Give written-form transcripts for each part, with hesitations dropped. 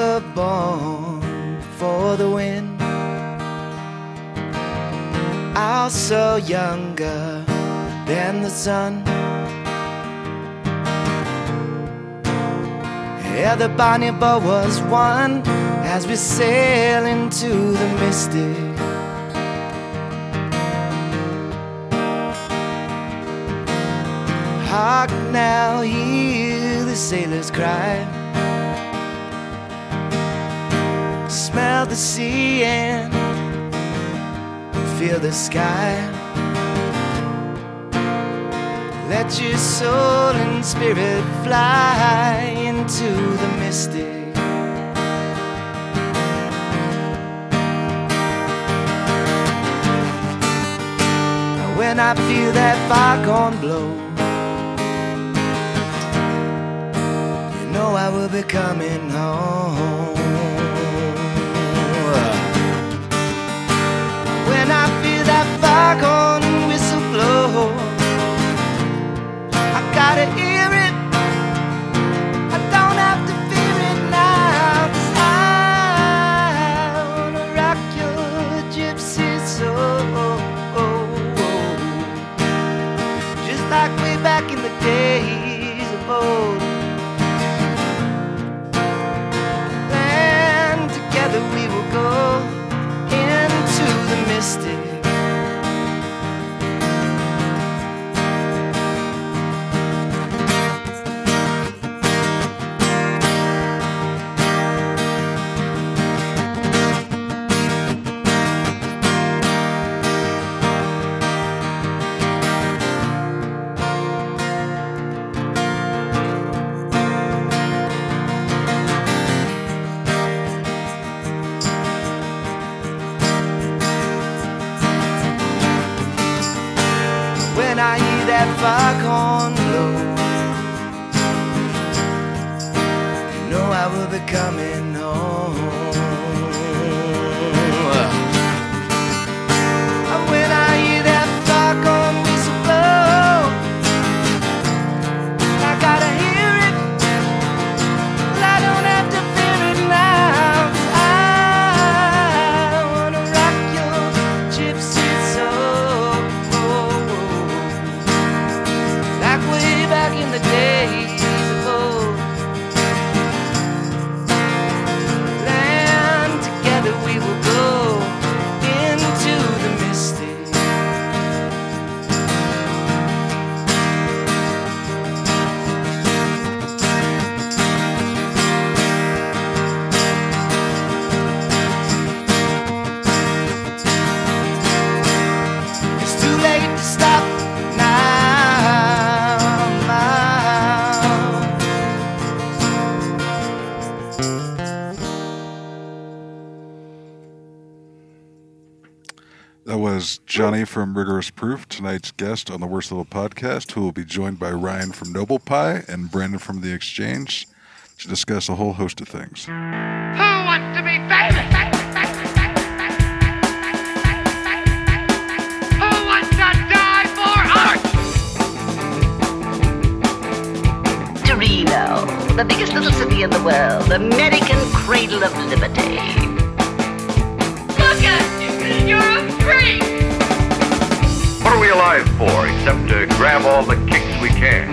were born for the wind, also younger than the sun. Yeah, the bonnie boat was one as we sail into the mystic. Hark now, hear the sailors cry. Smell the sea and feel the sky. Let your soul and spirit fly into the mystic. When I feel that foghorn blow, you know I will be coming home. When I feel that foghorn whistle blow, I gotta hear it. I don't have to fear it now, 'cause I wanna rock your gypsy soul, just like way back in the days of old. And together we will go into the mystic. When I hear that foghorn blow, you know I will be coming home. When I hear that foghorn whistle blow, I gotta hear it, but I don't have to fear it now. I wanna rock your gypsy soul, like way back in the days of old. And together we will go into the mystic. It's too late to stop now. That was Johnny from Rigorous Proof, tonight's guest on the Worst Little Podcast, who will be joined by Ryan from Noble Pie and Brandon from The Exchange to discuss a whole host of things. Who wants to be famous? Who wants to die for art? Torino, the biggest little city in the world, American cradle of liberty. Look at you! You're a freak! What are we alive for except to grab all the kicks we can?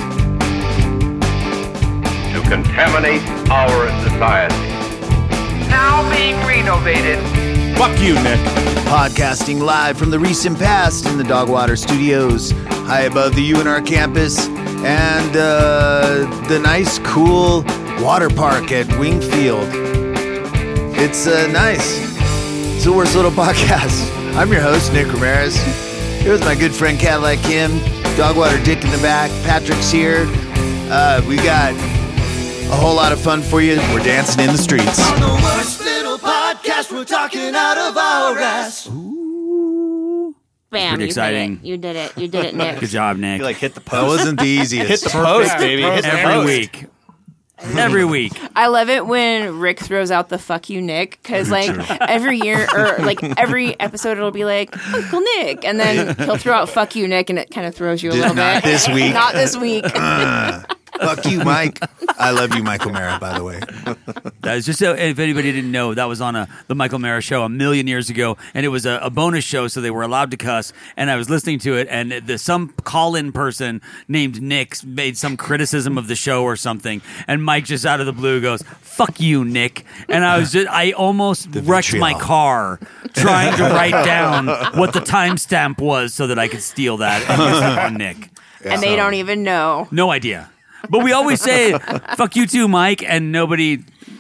To contaminate our society. Now being renovated. Fuck you, Nick. Podcasting live from the recent past in the Dogwater Studios, high above the UNR campus, and the nice, cool water park at Wingfield. It's nice. It's the Worst Little Podcast. I'm your host, Nick Ramirez. Here's my good friend Cadillac Kim, Dogwater Dick in the back. Patrick's here. We got a whole lot of fun for you. We're dancing in the streets. On the Worst Little Podcast, we're talking out of our ass. Bam, Pretty exciting. You did it. You did it, Nick. Good job, Nick. You like hit the That post. wasn't the easiest. Hit the post, baby. Hit the Every post. week. Every week. I love it when Rick throws out the "fuck you, Nick" because like every year or like every episode it'll be like Uncle Nick, and then he'll throw out "fuck you, Nick," and it kind of throws you a little Not bit. this week. Not this week. Fuck you, Mike. I love you, Michael Mara, by the way. That is just so, if anybody didn't know, that was on the Michael Mara show a million years ago, and it was a bonus show, so they were allowed to cuss. And I was listening to it, and some call-in person named Nick made some criticism of the show or something, and Mike just out of the blue goes, "Fuck you, Nick!" And I almost wrecked my car trying to write down what the timestamp was so that I could steal that and use it on Nick. And they don't even know. No idea. But we always say, "Fuck you too, Mike," and nobody,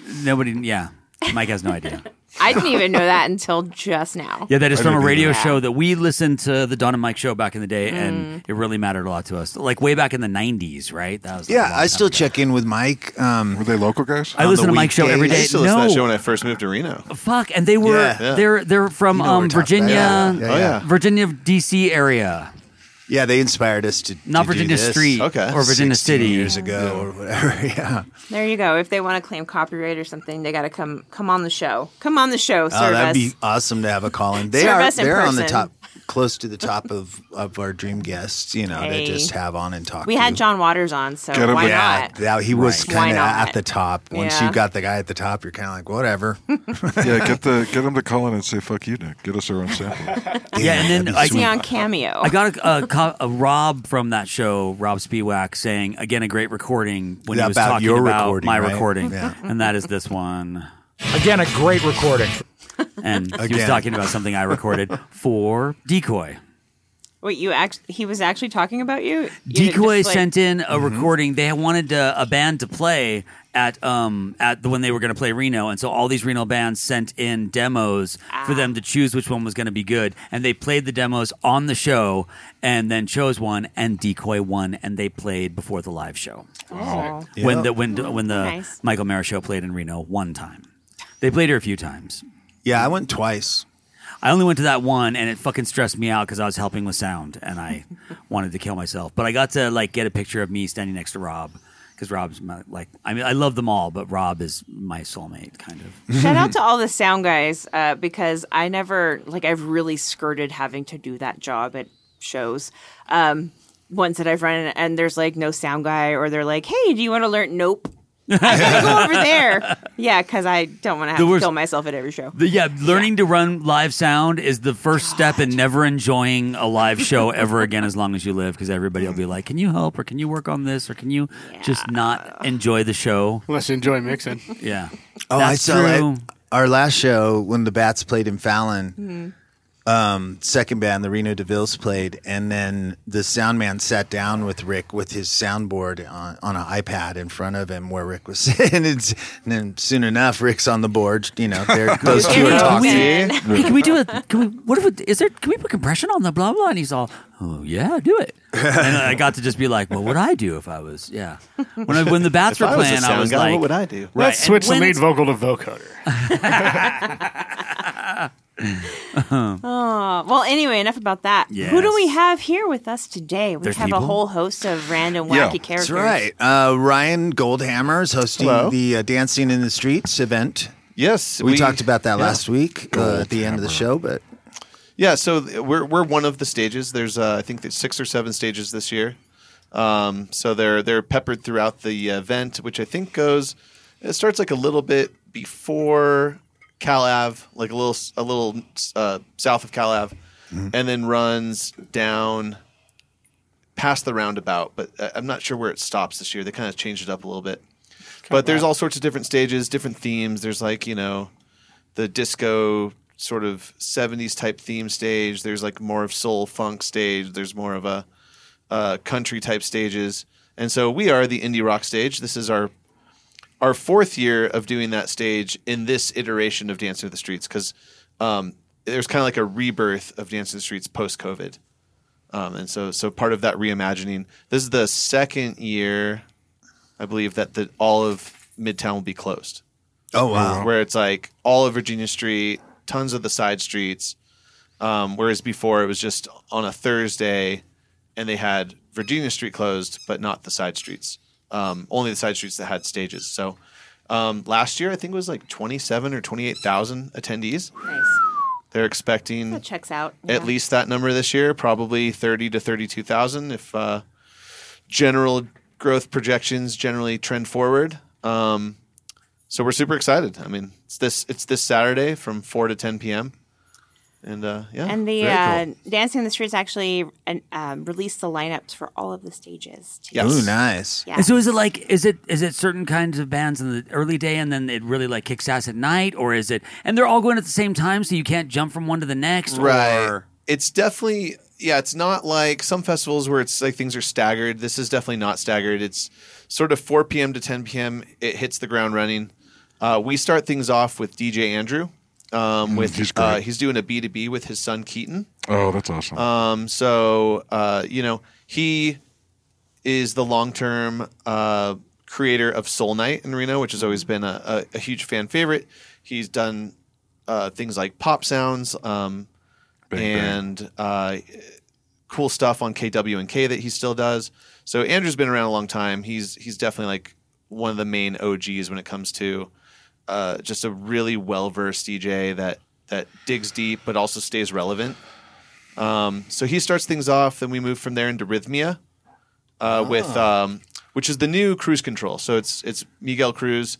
yeah. Mike has no idea. I didn't even know that until just now. Yeah, that is I from a didn't radio either. show that we listened to the Don and Mike show back in the day, and it really mattered a lot to us. Like way back in the 90s, right? That was like a long Yeah, I time still ago. check in with Mike. Were they local guys? I listen the to Mike's show every weekdays. day. I used to listen to that show No, when I first moved to Reno. fuck, and they were Yeah. they're from You know what we're talking Virginia, about. Yeah. Oh, yeah. Virginia D.C. area, Yeah, they inspired us to not to do Virginia this Street Okay. or Virginia 16 City. years ago or whatever. Yeah. There you go. If they want to claim copyright or something, they got to come on the show. Come on the show. Serve Oh, that'd us. be awesome to have a call in. Serve us in They're on the person. top, close to the top of our dream guests. You know, Hey. they just have on and talk. We to. had John Waters on, so Get him why with- Yeah, not? he was Right. Why kind of not? at the top. Once Yeah. you got the guy at the top, you're kind of like, whatever. Yeah, get them to call in and say "fuck you, Nick." Get us our own sample. Yeah, and then that'd I be Is he sweet. on Cameo? I got a Rob from that show, Rob Spiewak, saying again a great recording when he was About talking your about recording, my right? recording, Yeah. and that is this one. Again, a great recording. And he was Again. talking about something I recorded for Decoy. Wait, he was actually talking about you? You didn't Decoy just, like- sent in a recording. They wanted a band to play at when they were going to play Reno, and so all these Reno bands sent in demos for them to choose which one was going to be good, and they played the demos on the show, and then chose one, and Decoy won, and they played before the live show Oh. when the Nice. Michael Mara show played in Reno one time. They played her a few times. Yeah, I went twice. I only went to that one, and it fucking stressed me out because I was helping with sound, and I wanted to kill myself. But I got to get a picture of me standing next to Rob because Rob's I love them all, but Rob is my soulmate, kind of. Shout out to all the sound guys because I never I've really skirted having to do that job at shows. Ones that I've run and there's no sound guy, or they're like, "Hey, do you want to learn?" Nope. I gotta go over there. Yeah, because I don't want to have to kill myself at every show. Learning to run live sound is the first step in never enjoying a live show ever again as long as you live, because everybody will be like, "Can you help? Or can you work on this? Or can you just not enjoy the show?" Unless you enjoy mixing. Yeah. Oh, That's I saw true. it. Our last show when the Bats played in Fallon, second band, the Reno DeVilles played, and then the sound man sat down with Rick with his soundboard on an iPad in front of him where Rick was sitting. And then soon enough, Rick's on the board. You know, those two are talking. Hey, can we do can we put compression on the blah blah? And he's all, "Oh yeah, do it." And I got to just be like, "What would I do if I was?" Yeah. When the Bats were If I was a playing, I sound was guy, like, what would I do? Right. Let's switch the And when lead it's- vocal to vocoder. Well, anyway, enough about that. Yes. Who do we have here with us today? We There's have people? a whole host of random Yeah, wacky characters. That's right. Ryan Goldhammer is hosting Hello. the Dancing in the Streets event. Yes, We talked about that last week at the end of the show, but Yeah, so we're one of the stages. There's I think there's 6 or 7 stages this year. So they're peppered throughout the event, which I think it starts a little bit before Cal Ave, a little south of Cal Ave, and then runs down past the roundabout. But I'm not sure where it stops this year. They kind of changed it up a little bit. But there's all sorts of different stages, different themes. There's the disco sort of 70s type theme stage. There's more of soul funk stage. There's more of a country type stages. And so we are the indie rock stage. This is our 4th year of doing that stage in this iteration of Dance Through the Streets, because there's kind of a rebirth of Dance Through the Streets post-COVID. And so part of that reimagining. This is the 2nd year, I believe, that all of Midtown will be closed. oh wow, Where it's all of Virginia Street, tons of the side streets. Whereas before it was just on a Thursday and they had Virginia Street closed, but not the side streets. Only the side streets that had stages. So last year I think it was 27 or 28,000 attendees. Nice. They're expecting That checks out. at least that number this year, probably 30 to 32,000 if general growth projections generally trend forward. So we're super excited. I mean, it's this Saturday from 4 to 10 p.m. And And the very cool. Dancing in the Streets actually released the lineups for all of the stages. Too. Yes. Ooh, nice. Yeah. And so is it certain kinds of bands in the early day and then it really like kicks ass at night, or is it and they're all going at the same time so you can't jump from one to the next? Right. Or? It's definitely it's not like some festivals where it's like things are staggered. This is definitely not staggered. It's sort of 4 p.m. to 10 p.m. It hits the ground running. We start things off with DJ Andrew. He's great. He's doing a B2B with his son Keaton. Oh, that's awesome. He is the long-term creator of Soul Night in Reno, which has always been a huge fan favorite. He's done things like Pop Sounds Bang, and cool stuff on KW&K that he still does. So Andrew's been around a long time. He's definitely like one of the main OGs when it comes to just a really well-versed DJ that digs deep but also stays relevant. So he starts things off, then we move from there into Rhythmia with which is the new Cruise Control. So it's Miguel Cruz,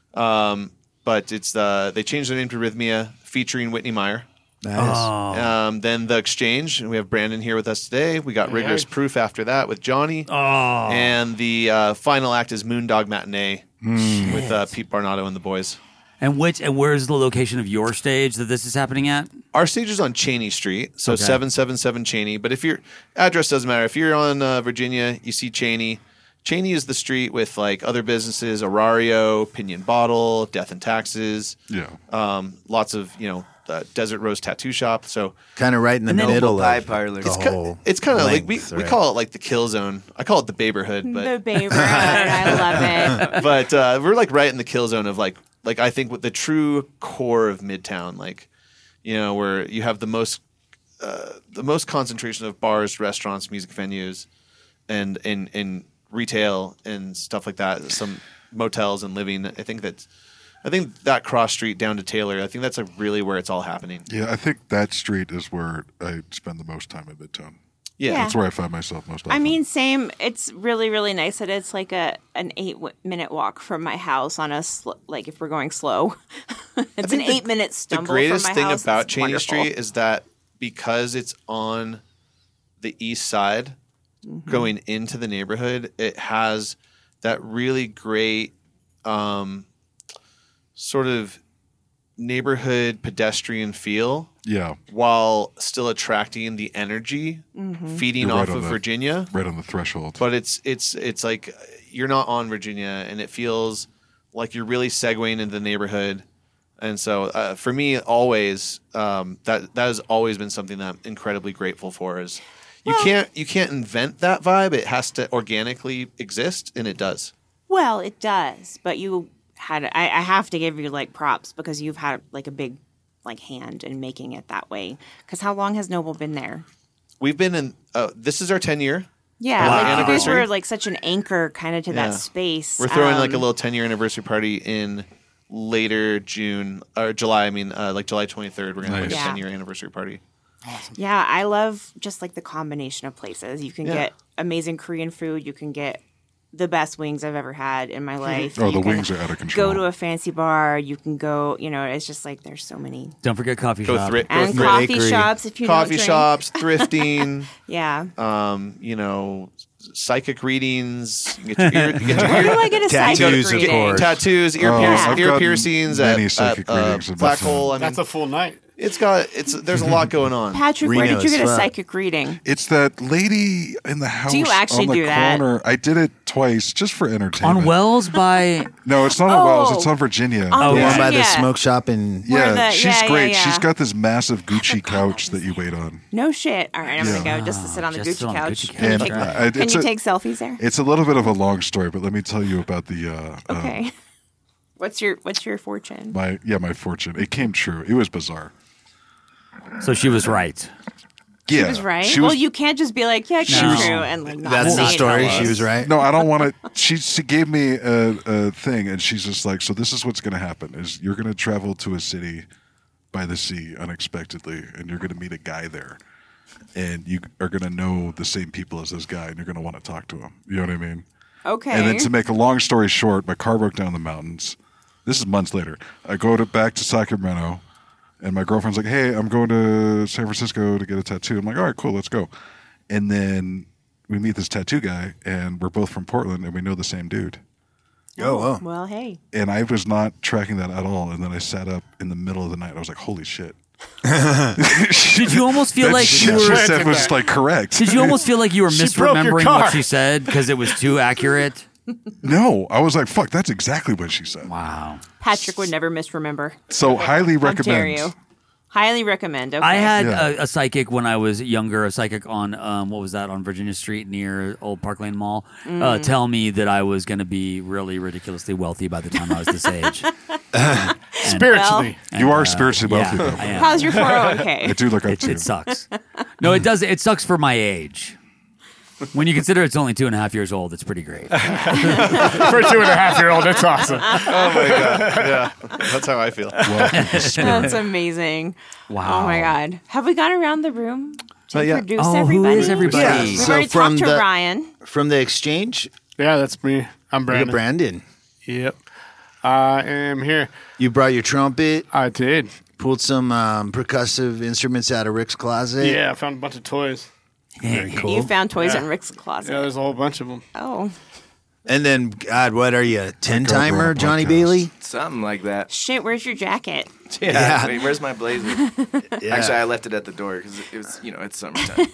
but it's they changed their name to Rhythmia, featuring Whitney Meyer. Nice. Then The Exchange, and we have Brandon here with us today. We got Rigorous Proof after that with Johnny. And the final act is Moondog Matinee with Pete Barnato and the boys. And where's the location of your stage that this is happening at? Our stage is on Cheney Street, so 777 Cheney. But if your address doesn't matter, if you're on Virginia, you see Cheney. Cheney is the street with like other businesses, Arario, Pinion Bottle, Death and Taxes. Yeah. Lots of Desert Rose Tattoo Shop. So Kind of right in the And then middle Pie of Parlor. the it's whole it's kind of like we length, right? call it like the kill zone. I call it the Baberhood, but The Baberhood. I love it. but we're like right in the kill zone of like I think with the true core of Midtown, like where you have the most concentration of bars, restaurants, music venues, and retail and stuff like that. Some motels and living. I think that cross street down to Taylor. I think that's really where it's all happening. Yeah, I think that street is where I spend the most time in Midtown. Yeah. Yeah. That's where I find myself most often. I mean, same. It's really, really nice that it's like an 8-minute walk from my house on a like if we're going slow. It's an 8-minute stumble. The greatest from my thing house. about It's Cheney wonderful. Street is that because it's on the east side, going into the neighborhood, it has that really great sort of neighborhood pedestrian feel. Yeah, While still attracting the energy, feeding You're right off on of that. Virginia. right on the threshold. But it's like you're not on Virginia, and it feels like you're really segueing into the neighborhood. And so for me, always that has always been something that I'm incredibly grateful for. Is you can't invent that vibe; it has to organically exist, and it does. Well, it does, but you had. I have to give you like props because you've had like a big like hand in making it that way. Because how long has Noble been there? We've been in. This is our 10-year. Yeah, Wow. like you guys Anniversary. were like such an anchor kind of to Yeah. that space. We're throwing like a little 10-year anniversary party in later June or July. I mean, like July 23rd. We're gonna have like a Nice. 10-year anniversary party. Yeah, I love just like the combination of places. You can Yeah. get amazing Korean food. You can get the best wings I've ever had in my life. Oh, You the can wings are out of control. Go to a fancy bar. You can go, it's just like there's so many. Don't forget coffee Go shop. And thrift coffee bakery. shops if you coffee don't drink. shops, thrifting. Yeah. Psychic readings. You get your ear, you get your Where do ear, I get a psychic Tattoos, of reading? course. tattoos, ear, Oh, I've ear gotten piercings many at psychic readings in Black Midtown. Hole. I mean, That's a full night. there's a lot going on. Patrick, where Reno did you is get a fun. psychic reading? It's that lady in the house you actually on the do that? corner. I did it twice just for entertainment. On Wells by No, it's not on Wells. Oh. It's on Virginia. Oh, The yeah. one by the Yeah. smoke shop in Where Yeah, the- she's yeah, great. yeah. She's got this massive Gucci couch that you wait on. No shit. All right, I'm Yeah. gonna go just to sit on the Just Gucci on the couch. Gucci Can you couch, take, right. can It's you a- take selfies there? It's a little bit of a long story, but let me tell you about the Okay. What's your fortune? my fortune. It came true. It was bizarre. so she was right. Yeah, She was right. She Well, was, you can't just be like, yeah, it came No. true, and like not That's say the it. story. She was right. No, I don't want to. She gave me a thing, and she's just like, so this is what's going to happen: is you're going to travel to a city by the sea unexpectedly, and you're going to meet a guy there, and you are going to know the same people as this guy, and you're going to want to talk to him. You know what I mean? Okay. And then to make a long story short, my car broke down in the mountains. This is months later. I go back to Sacramento, and my girlfriend's like, hey, I'm going to San Francisco to get a tattoo. I'm like, all right, cool, let's go. And then we meet this tattoo guy, and we're both from Portland, and we know the same dude. Oh, wow. Well, hey. And I was not tracking that at all. And then I sat up in the middle of the night. I was like, holy shit. Did you almost feel That like shit you she were? said was like correct. Did you almost feel like you were She broke your misremembering car. what she said because it was too accurate? No, I was like, fuck, that's exactly what she said. Wow. Patrick would never misremember. So highly How dare recommend. you? Highly recommend. Okay. I had Yeah. a psychic when I was younger, a psychic on, what was that, on Virginia Street near Old Park Lane Mall, tell me that I was going to be really ridiculously wealthy by the time I was this age. Spiritually. You are spiritually wealthy, yeah, though. I am. How's your I 401k? do look up to you. It sucks. No, it does. It sucks for my age. When you consider it's only 2.5 years old, it's pretty great. For a 2.5-year-old, that's awesome. Oh my god. Yeah. That's how I feel. That's amazing. Wow. Oh my god. Have we gone around the room to Not yet. introduce Oh, who everybody? is everybody? Yeah, We've so already from talked to the- Ryan. From the exchange, Yeah, that's me. I'm we got Brandon. Brandon. Yep. I am here. You brought your trumpet, I did. pulled some percussive instruments out of Rick's closet. Yeah, I found a bunch of toys. Very cool. You found toys Yeah. in Rick's closet. Yeah, there's a whole bunch of them. Oh. And then, God, what are you, 10-timer, Go, bro, Johnny podcast. Bailey? Something like that. Shit, where's your jacket? Yeah. Yeah. Wait, where's my blazer? Yeah. Actually, I left it at the door because it was, it's summertime.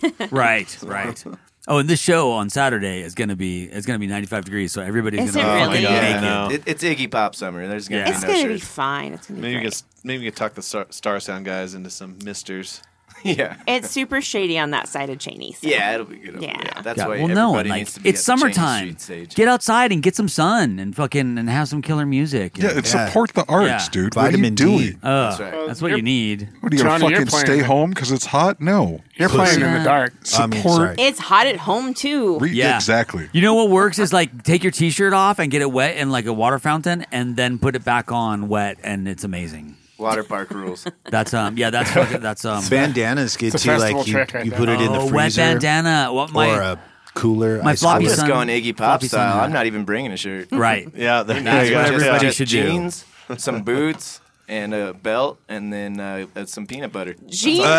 Right. Oh, and this show on Saturday is gonna be 95 degrees, so everybody's Is gonna it be really? fucking Yeah, naked. no. It's Iggy Pop summer. There's gonna It's be no gonna be shirts. fine. It's gonna be Maybe great. we could talk the Star Sound guys into some misters. Yeah. It's super shady on that side of Cheney. So. Yeah, it'll be good. Over Yeah. there. That's Yeah, why well, no, everybody and like needs to be it's at the Cheney summertime. Street stage. Get outside and get some sun and fucking have some killer music. Yeah, and support the arts, Yeah. dude. Vitamin what are you D. doing? That's right. That's what You're- you need. What are you going Johnny, to you're fucking playing stay it. home because it's hot? No. You're playing in the dark. I mean, Support. sorry. It's hot at home too. Yeah. Exactly. You know what works is like take your t-shirt off and get it wet in like a water fountain and then put it back on wet and it's amazing. Water park rules. That's that's Bandana's good It's a too. festival Like trick right you there. put it in the wet freezer bandana. What my or a cooler. my ice floppy I'm cooler. just son- going Iggy Pop floppy style. son. I'm not even bringing a shirt. right. Yeah, there That's you what go. everybody Yeah. should do. Jeans, some boots, and a belt, and then some peanut butter. Jeans. Oh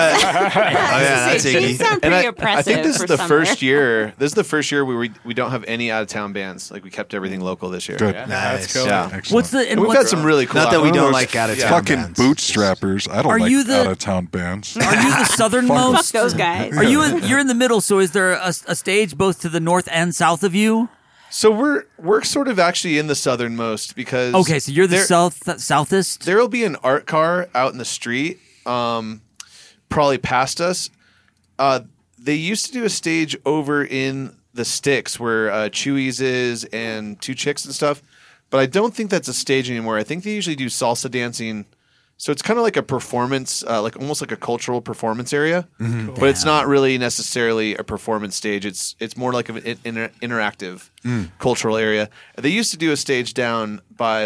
yeah, that's Jeans Iggy. sound And pretty oppressive. I think this is for the summer. first year. This is the first year where we don't have any out of town bands. Like we kept everything local this year. Good. Nice. cool. Yeah. Excellent. What's the and And we've what's, had some really cool. Not that we out- don't Those like out of town fucking bands. bootstrappers. I don't Are like you the- out of town bands. are you the southernmost? Fuck those guys. Are you you're in the middle? So is there a stage both to the north and south of you? So we're sort of actually in the southernmost because Okay, so you're the there- southest. There will be an art car out in the street, probably past us. They used to do a stage over in the Sticks where Chewy's is and Two Chicks and stuff, but I don't think that's a stage anymore. I think they usually do salsa dancing. So it's kind of like a performance, like almost like a cultural performance area, but it's not really necessarily a performance stage. It's more like an interactive cultural area. They used to do a stage down by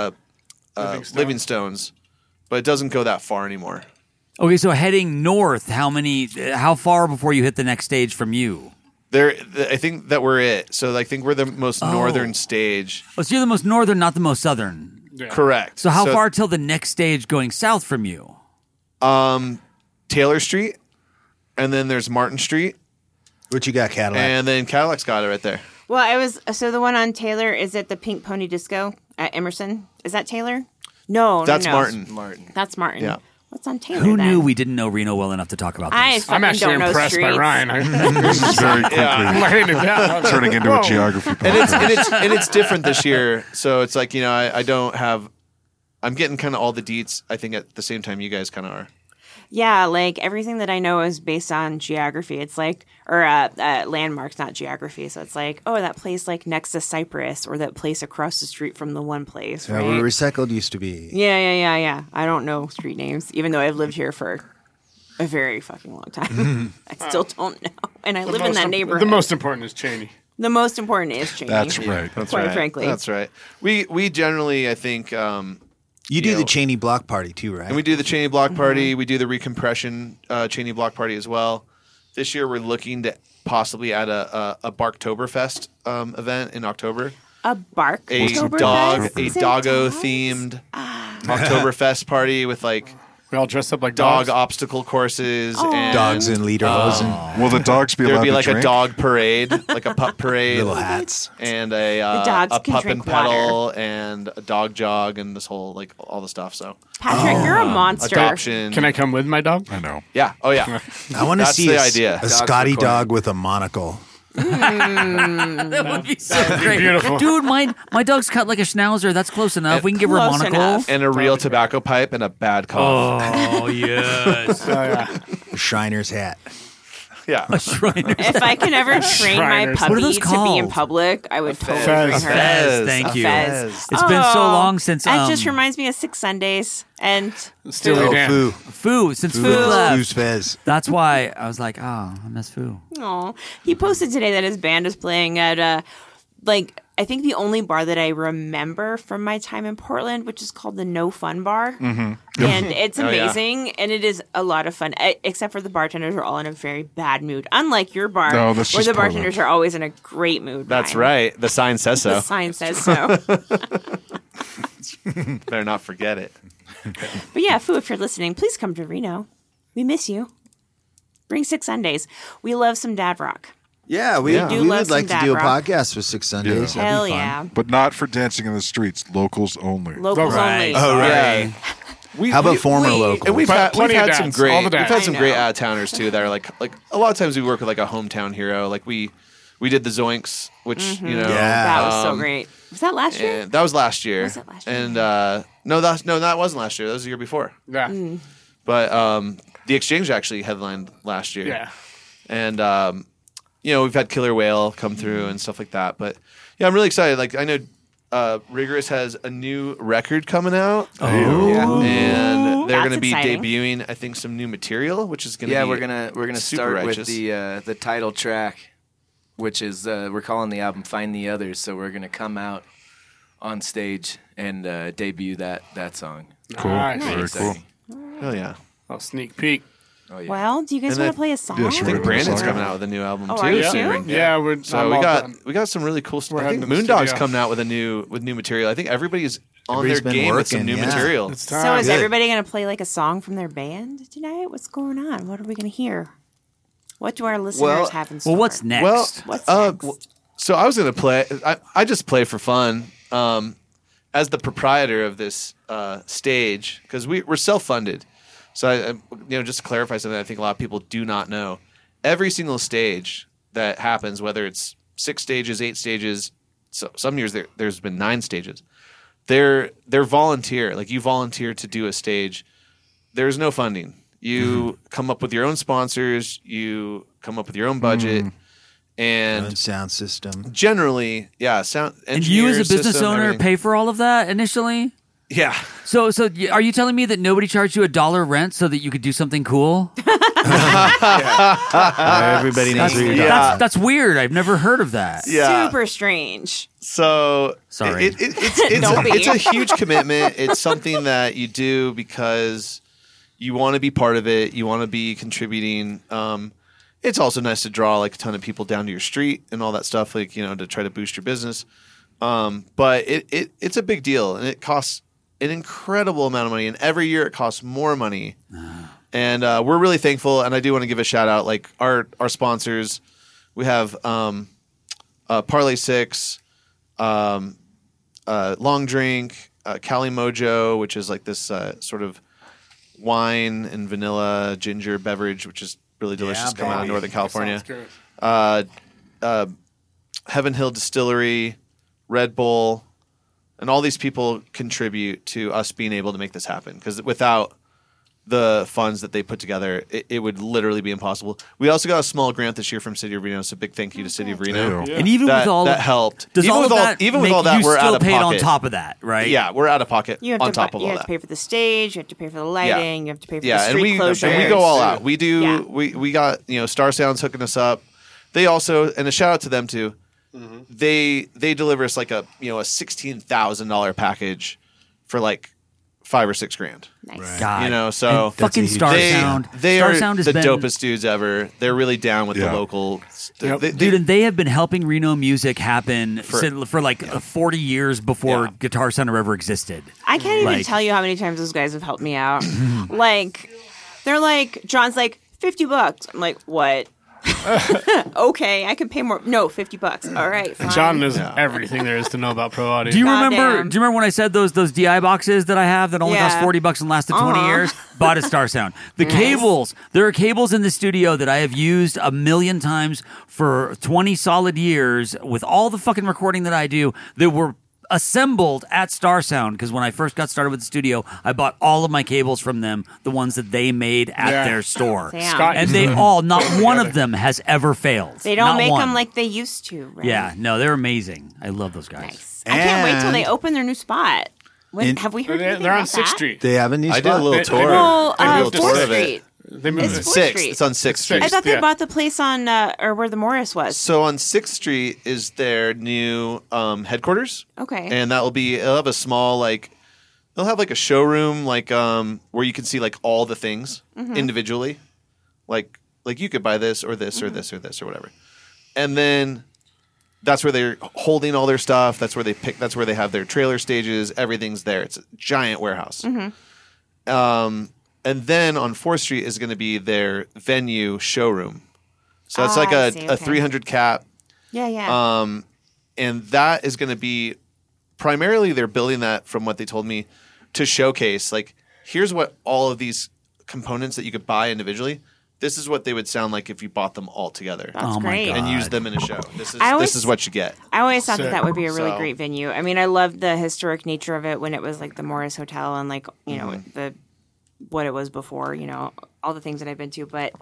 Livingstone's, but it doesn't go that far anymore. Okay, so heading north, how far before you hit the next stage from you? I think that we're it. So I think we're the most northern stage. Oh, so you're the most northern, not the most southern. Correct. So how far till the next stage going south from you? Taylor Street, and then there's Martin Street, What you got, Cadillac? and then Cadillac's got it right there. Well, so the one on Taylor is at the Pink Pony Disco at Emerson. Is that Taylor? No, That's no. Martin. That's Martin. Yeah. What's on Taylor? Who then? knew we didn't know Reno well enough to talk about I this? fucking I'm actually don't know impressed by streets. Ryan. This is very quickly I'm writing it down. turning into a geography podcast. and it's different this year. So it's like I don't have. I'm getting kind of all the deets. I think at the same time you guys kind of are. Yeah, like everything that I know is based on geography. It's like, or landmarks, not geography. So it's like, oh, that place like next to Cypress, or that place across the street from the one place, Yeah, right? where recycled used to be. Yeah. I don't know street names, even though I've lived here for a very fucking long time. I still don't know, and I live in that neighborhood. The most important is Cheney. The most important is Cheney. That's right. That's Quite right. frankly. That's right. We generally, I think, You do know, the Cheney block party too, right? and we do the Cheney block party. We do the recompression Cheney block party as well. this year we're looking to possibly add a Barktoberfest event in October. A bark. A doggo themed Oktoberfest party with like we all dressed up like dog dogs. obstacle courses and Dogs in lederhosen. Will the dogs be allowed there'd be to like drink? a dog parade, like a pup parade, Little hats. and dogs a can pup drink and pedal and a dog jog and this whole like all the stuff. So Patrick, you're a monster. adoption. Can I come with my dog? I know. Yeah. Oh yeah. I want to That's see the a, idea. a Dogs Scotty recording. dog with a monocle. That would be so great. beautiful. Dude, my dog's cut like a schnauzer. That's close enough. We can give her a Close monocle. enough. And a real tobacco pipe and a bad cough. Oh, yes. Oh, yeah. Shriner's hat. Yeah. Shriner. If I can ever train my Shriners. What are puppy those to be in called? public, I would totally Fez. bring her. Fez, thank A you. Fez. It's been so long since That just reminds me of Six Sundays and Steely Oh, Dan. Foo. Foo, since Foo Foo's left. Fez. That's why I was like, oh, I miss Foo. Aw. He posted today that his band is playing at I think the only bar that I remember from my time in Portland, which is called the No Fun Bar. And it's Oh, yeah. amazing and it is a lot of fun, except for the bartenders are all in a very bad mood. Unlike your bar, No, that's where just the bartenders are always in a great mood. That's Ryan. right. The sign says The so. sign says so. Better not forget it. But yeah, Foo, if you're listening, please come to Reno. We miss you. Bring Six Sundays. We love some dad rock. Yeah, we do would love like some to do a dad rock. podcast for 6 Sundays. Yeah. That'd Hell be fun. yeah. But not for dancing in the streets. Locals only. Locals Right. only. Oh, right. Yeah. We, How about we- former we- local? And we've had Plenty of some dads, great all the dads. we've had some I great know. out of towners too that are like a lot of times we work with like a hometown hero. Like we did the Zoinks, which you know Yeah. That was so great. Was that last year? and that was last year. Was it last year? And no, that wasn't last year. That was the year before. Yeah. Mm. But the Exchange actually headlined last year. Yeah. And we've had Killer Whale come through and stuff like that. But yeah, I'm really excited. Like I know Rigorous has a new record coming out. Yeah. And they're That's going to be exciting. debuting, I think, some new material, which is going to Yeah, be we're gonna super start righteous. with the title track, which is we're calling the album "Find the Others." So we're gonna come out on stage and debut that song. Cool. Nice. Very cool. Exciting. Oh yeah. A sneak peek. Oh yeah. Well, do you guys And want I- to play a song? Yeah, I sure. think Right. Brandon's Song. coming out with a new album Oh, too. are you soon. too? Yeah, we're. So I'm we all got done. we got some really cool stuff. We're I think heading to the Moondog's studio. coming out with new material. I think everybody's on Everybody's their been game with some working, new yeah. material. It's So time. is Good. everybody going to play like a song from their band tonight? What's going on? What are we going to hear? What do our listeners have in store? Well, what's next? Well, What's next? so I was going to play. I just play for fun. As the proprietor of this stage, because we're self-funded. So just to clarify something, I think a lot of people do not know. Every single stage that happens, whether it's 6 stages, 8 stages, so some years there's been 9 stages. They're volunteer. Like you volunteer to do a stage. There's no funding. You come up with your own sponsors. You come up with your own budget, and Own sound system. generally, yeah, sound. and you as a engineers, business system, owner everything. pay for all of that initially? Yeah, So are you telling me that nobody charged you $1 rent so that you could do something cool? Everybody knows what you're talking about. That's weird. I've never heard of that. yeah. Super strange. So Sorry. it's a huge commitment. It's something that you do because you want to be part of it. You want to be contributing. It's also nice to draw like a ton of people down to your street and all that stuff, like to try to boost your business. But it's a big deal, and it costs an incredible amount of money. And every year it costs more money. And we're really thankful. And I do want to give a shout out, like our sponsors. We have Parlay 6. Long Drink, Cali Mojo, which is like this sort of wine and vanilla ginger beverage, which is really delicious, coming out of Northern California. Sounds good. Heaven Hill Distillery, Red Bull, and all these people contribute to us being able to make this happen. Because without the funds that they put together, it would literally be impossible. We also got a small grant this year from City of Reno, so big thank you to City of Reno. Ew. And even That, with all that helped. does even all with of all, that even with make all that, you we're still out of paid pocket. on top of that, right? Yeah, we're out of pocket You have on to top buy- of you all have that. to pay for the stage. You have to pay for the lighting. You have to pay for the Yeah, street and closure. we go all out. We do. Yeah. We got Star Sounds hooking us up. They also, and a shout out to them too. They deliver us like a $16,000 package for like $5 or $6 grand. Nice. God. You know, so And fucking Star Sound. They Star are Sound has the been, dopest dudes ever. They're really down with the Yeah. local. Dude, and they have been helping Reno music happen for like 40 years before Guitar Center ever existed. I can't even Like- tell you how many times those guys have helped me out. Like, they're like, John's like, $50. I'm like, what? Okay, I can pay more. No, $50. All right, fine. John knows everything there is to know about pro audio. Do you Goddamn. remember? Do you remember when I said those DI boxes that I have that only Yeah. cost $40 and lasted 20 Uh-huh. years? Bought at Star Sound. The cables. There are cables in the studio that I have used a million times for 20 solid years with all the fucking recording that I do that were assembled at Star Sound, because when I first got started with the studio, I bought all of my cables from them, the ones that they made at Yeah. their store. Damn. Scott And used they to all, not put them one of together. them has ever failed. They don't Not make one. them like they used to, right? Yeah, no, they're amazing. I love those guys. Nice. I can't wait till they open their new spot. When, have we heard anything They're on about 6th that? Street. They have a new I spot. did a little They- tour. Well, They moved to 4th Sixth. Street. They moved It's to 4th 6th. Street. It's on 6th Street. I thought they Yeah. bought the place on, or where the Morris was. So on 6th Street is their new headquarters. Okay. And that will be, it'll have a small, like, they'll have like a showroom, like, where you can see like all the things Mm-hmm. individually. Like you could buy this or this or this or this or whatever. And then that's where they're holding all their stuff. That's where that's where they have their trailer stages. Everything's there. It's a giant warehouse. And then on 4th Street is going to be their venue showroom. So it's like I a see, 300 cap. yeah, yeah. And that is going to be primarily they're building that from what they told me to showcase like here's what all of these components that you could buy individually. This is what they would sound like if you bought them all together That's Oh my great. God. and used them in a show. This I always- is what you get. I always thought that Sick. that would be a really So- great venue. I mean, I loved the historic nature of it when it was like the Morris Hotel and like, you know, the what it was before, you know, all the things that I've been to. But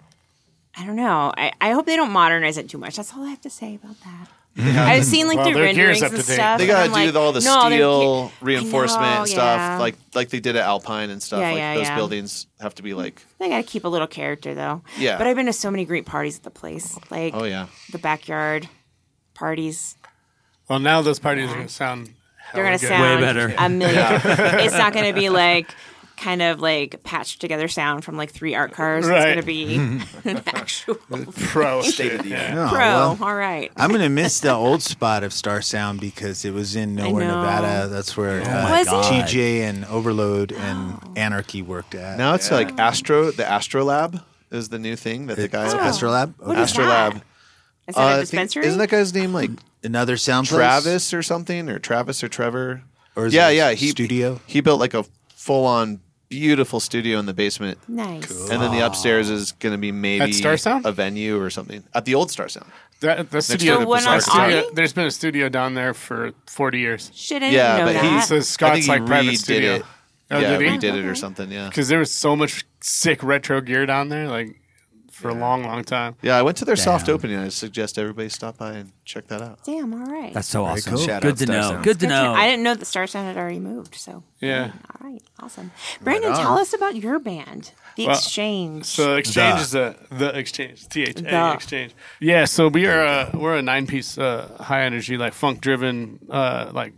I don't know. I hope they don't modernize it too much. That's all I have to say about that. I've seen like Well, the their gear's renderings up and to date. stuff. They and got I'm to do like, all the no, their steel gear- reinforcement I know, and stuff yeah. like they did at Alpine and stuff. Yeah, like yeah, those yeah. buildings have to be like They got to keep a little character though. Yeah. But I've been to so many great parties at the place. Like oh yeah. the backyard parties. Well, now those parties are going to sound They're hella gonna good. sound Way better. a million. It's not gonna be like kind of like patched together sound from like 3 art cars. Right. It's gonna be an actual pro shit. Yeah. Oh, pro. well, All right. I'm gonna miss the old spot of Star Sound because it was in Nowhere, know. Nevada. That's where my God. TJ and Overload and Anarchy worked at. Now it's like the Astro Lab is the new thing that the guys Astrolab. What is Astro that? Lab. Is that I a think- dispensary? isn't that guy's name like Another sound place? Travis or something, or Travis or Trevor? Or is yeah, it yeah. studio? He built like a full-on beautiful studio in the basement, nice? and then the upstairs is going to be maybe At Star Sound? a venue or something at the old Star Sound. The studio, to one on that studio- Audi? there's been a studio down there for 40 years. Shit, I didn't Yeah, know but that. he So I Scott's think he like private redid studio. it. Oh, yeah, did he? redid it or something. Yeah, Because there was so much sick retro gear down there, like for a long, long time. yeah. I went to their soft Damn. opening. I suggest everybody stop by and check that out. Damn. All right. That's so awesome. cool. Shout Good out to Star know. Sound. Good to know. I didn't know that Star Sound had already moved. So Yeah. All right. Awesome. Brandon, tell us about your band, The Well, Exchange. So Exchange The. is the Exchange, THA The. Exchange. Yeah, so we're a 9-piece high energy like funk driven like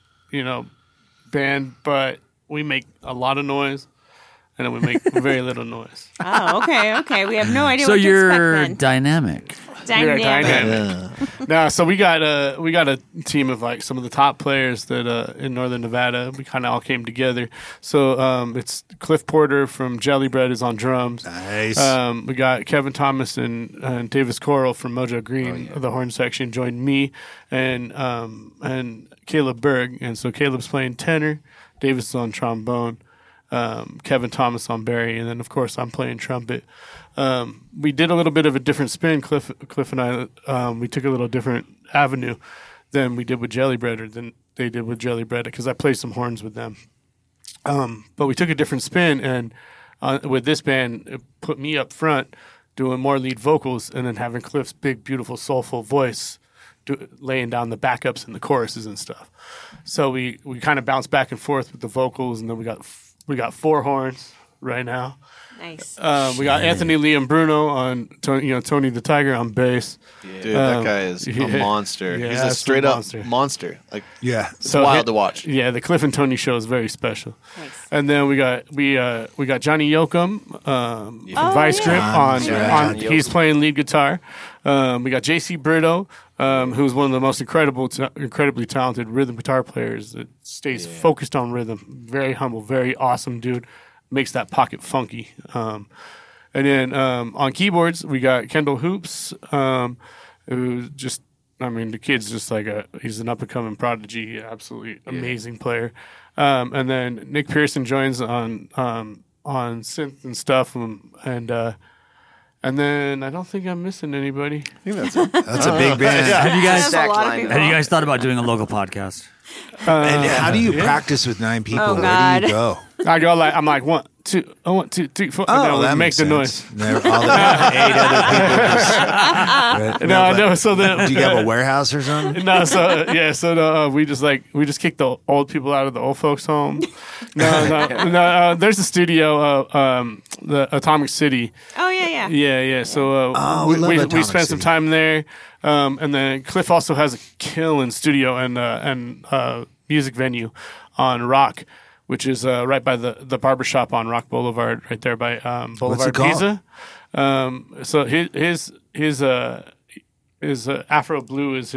band, but we make a lot of noise and then we make very little noise. Oh, okay. We have no idea So what to you're expect dynamic. then. We're Dynamic. No, so we got a team of like some of the top players that in Northern Nevada. We kind of all came together. So it's Cliff Porter from Jelly Bread is on drums. Nice. We got Kevin Thomas and Davis Coral from Mojo Green, the horn section, joined me and Caleb Berg. And so Caleb's playing tenor, Davis is on trombone, Kevin Thomas on Barry, and then of course I'm playing trumpet. We did a little bit of a different spin, Cliff and I. We took a little different avenue than we did with Jelly Bread, or than they did with Jelly Bread, because I played some horns with them. But we took a different spin, and with this band, it put me up front doing more lead vocals, and then having Cliff's big, beautiful, soulful voice laying down the backups and the choruses and stuff. So we kind of bounced back and forth with the vocals, and then we got 4 horns, right now. Nice. We got Anthony Liam Bruno on Tony the Tiger on bass. Dude, that guy is a monster. yeah, He's a straight up monster. Like, Yeah. it's wild to watch. Yeah, the Cliff and Tony show is very special. Nice. And then we got Johnny Yoakum from Vice Grip on Johnny he's Yoakum. playing lead guitar. We got JC Brito, who's one of the most incredibly talented rhythm guitar players that stays focused on rhythm. Very humble, very awesome dude. Makes that pocket funky. And then on keyboards, we got Kendall Hoops, who just, the kid's just he's an up-and-coming prodigy, absolutely amazing player. And then Nick Pearson joins on synth and stuff, and then I don't think I'm missing anybody. I think that's it. That's a big band. Have you guys That's a lot of people. have you guys thought about doing a local podcast? And how do you practice with 9 people? Oh, Where God. do you go? I go I'm like 1, 2, 1, 2, 3, 4. and then we that make makes the sense. noise. There, all the 8 other people just. No. So then Do you have a warehouse or something? No, we just kick the old people out of the old folks' home. No. There's a studio, the Atomic City. Oh yeah. Yeah. So we love we Atomic spent some City. time there, and then Cliff also has a killing studio and music venue on Rock, which is right by the barber shop on Rock Boulevard, right there by Boulevard it called? Pizza. So his Afro Blue is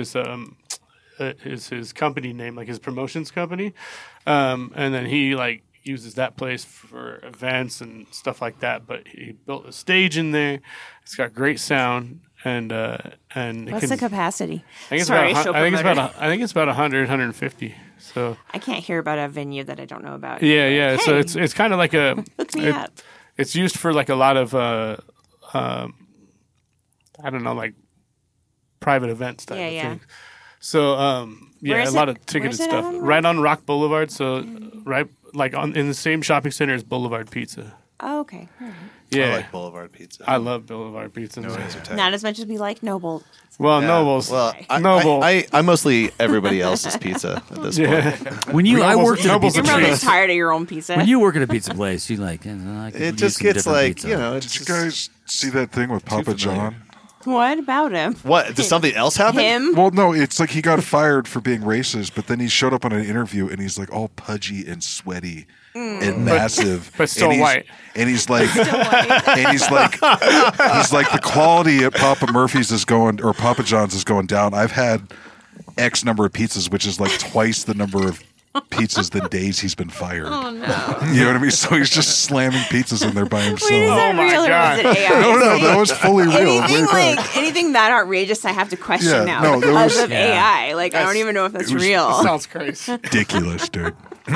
his company name, like his promotions company, and then he uses that place for events and stuff like that. But he built a stage in there. It's got great sound and What's the capacity? I think it's Sorry, about show I think promoter. it's about 100, 150. So I can't hear about a venue that I don't know about. yeah. So Hey, it's kind of like a hook me up. it's used for like a lot of I don't know, like private events type of Yeah. thing. So Where a is lot it? of ticket Where's and it stuff. on Rock? Right on Rock Boulevard, so right in the same shopping center as Boulevard Pizza. Oh, okay. All right. Yeah. I like Boulevard Pizza. I love Boulevard Pizza. Not as much as we like Noble. Well, Yeah. Nobles. Well, Noble. I'm mostly everybody else's pizza at this point. When you, I Nobles- worked at a Nobles pizza are You're probably place. tired of your own pizza. When you work at a pizza place, you I could It use just some gets different like, pizza. it's Did you just, guys see that thing with Papa familiar. John? What about him? what? Did something else happen? Him? Well, no, it's like he got fired for being racist, but then he showed up on an interview and he's like all pudgy and sweaty and massive, but still and he's, white. And he's like, he's like the quality at Papa Murphy's is going, or Papa John's is going down. I've had X number of pizzas, which is like twice the number of pizzas than days he's been fired. Oh no. You know what I mean? So he's just slamming pizzas in there by himself. Wait, is that my real God. or was it AI? No, that was fully real. Anything Way back. anything that outrageous, I have to question Yeah, now no, there because was- of AI. Like I don't even know if that's real. Sounds crazy. Ridiculous, dude.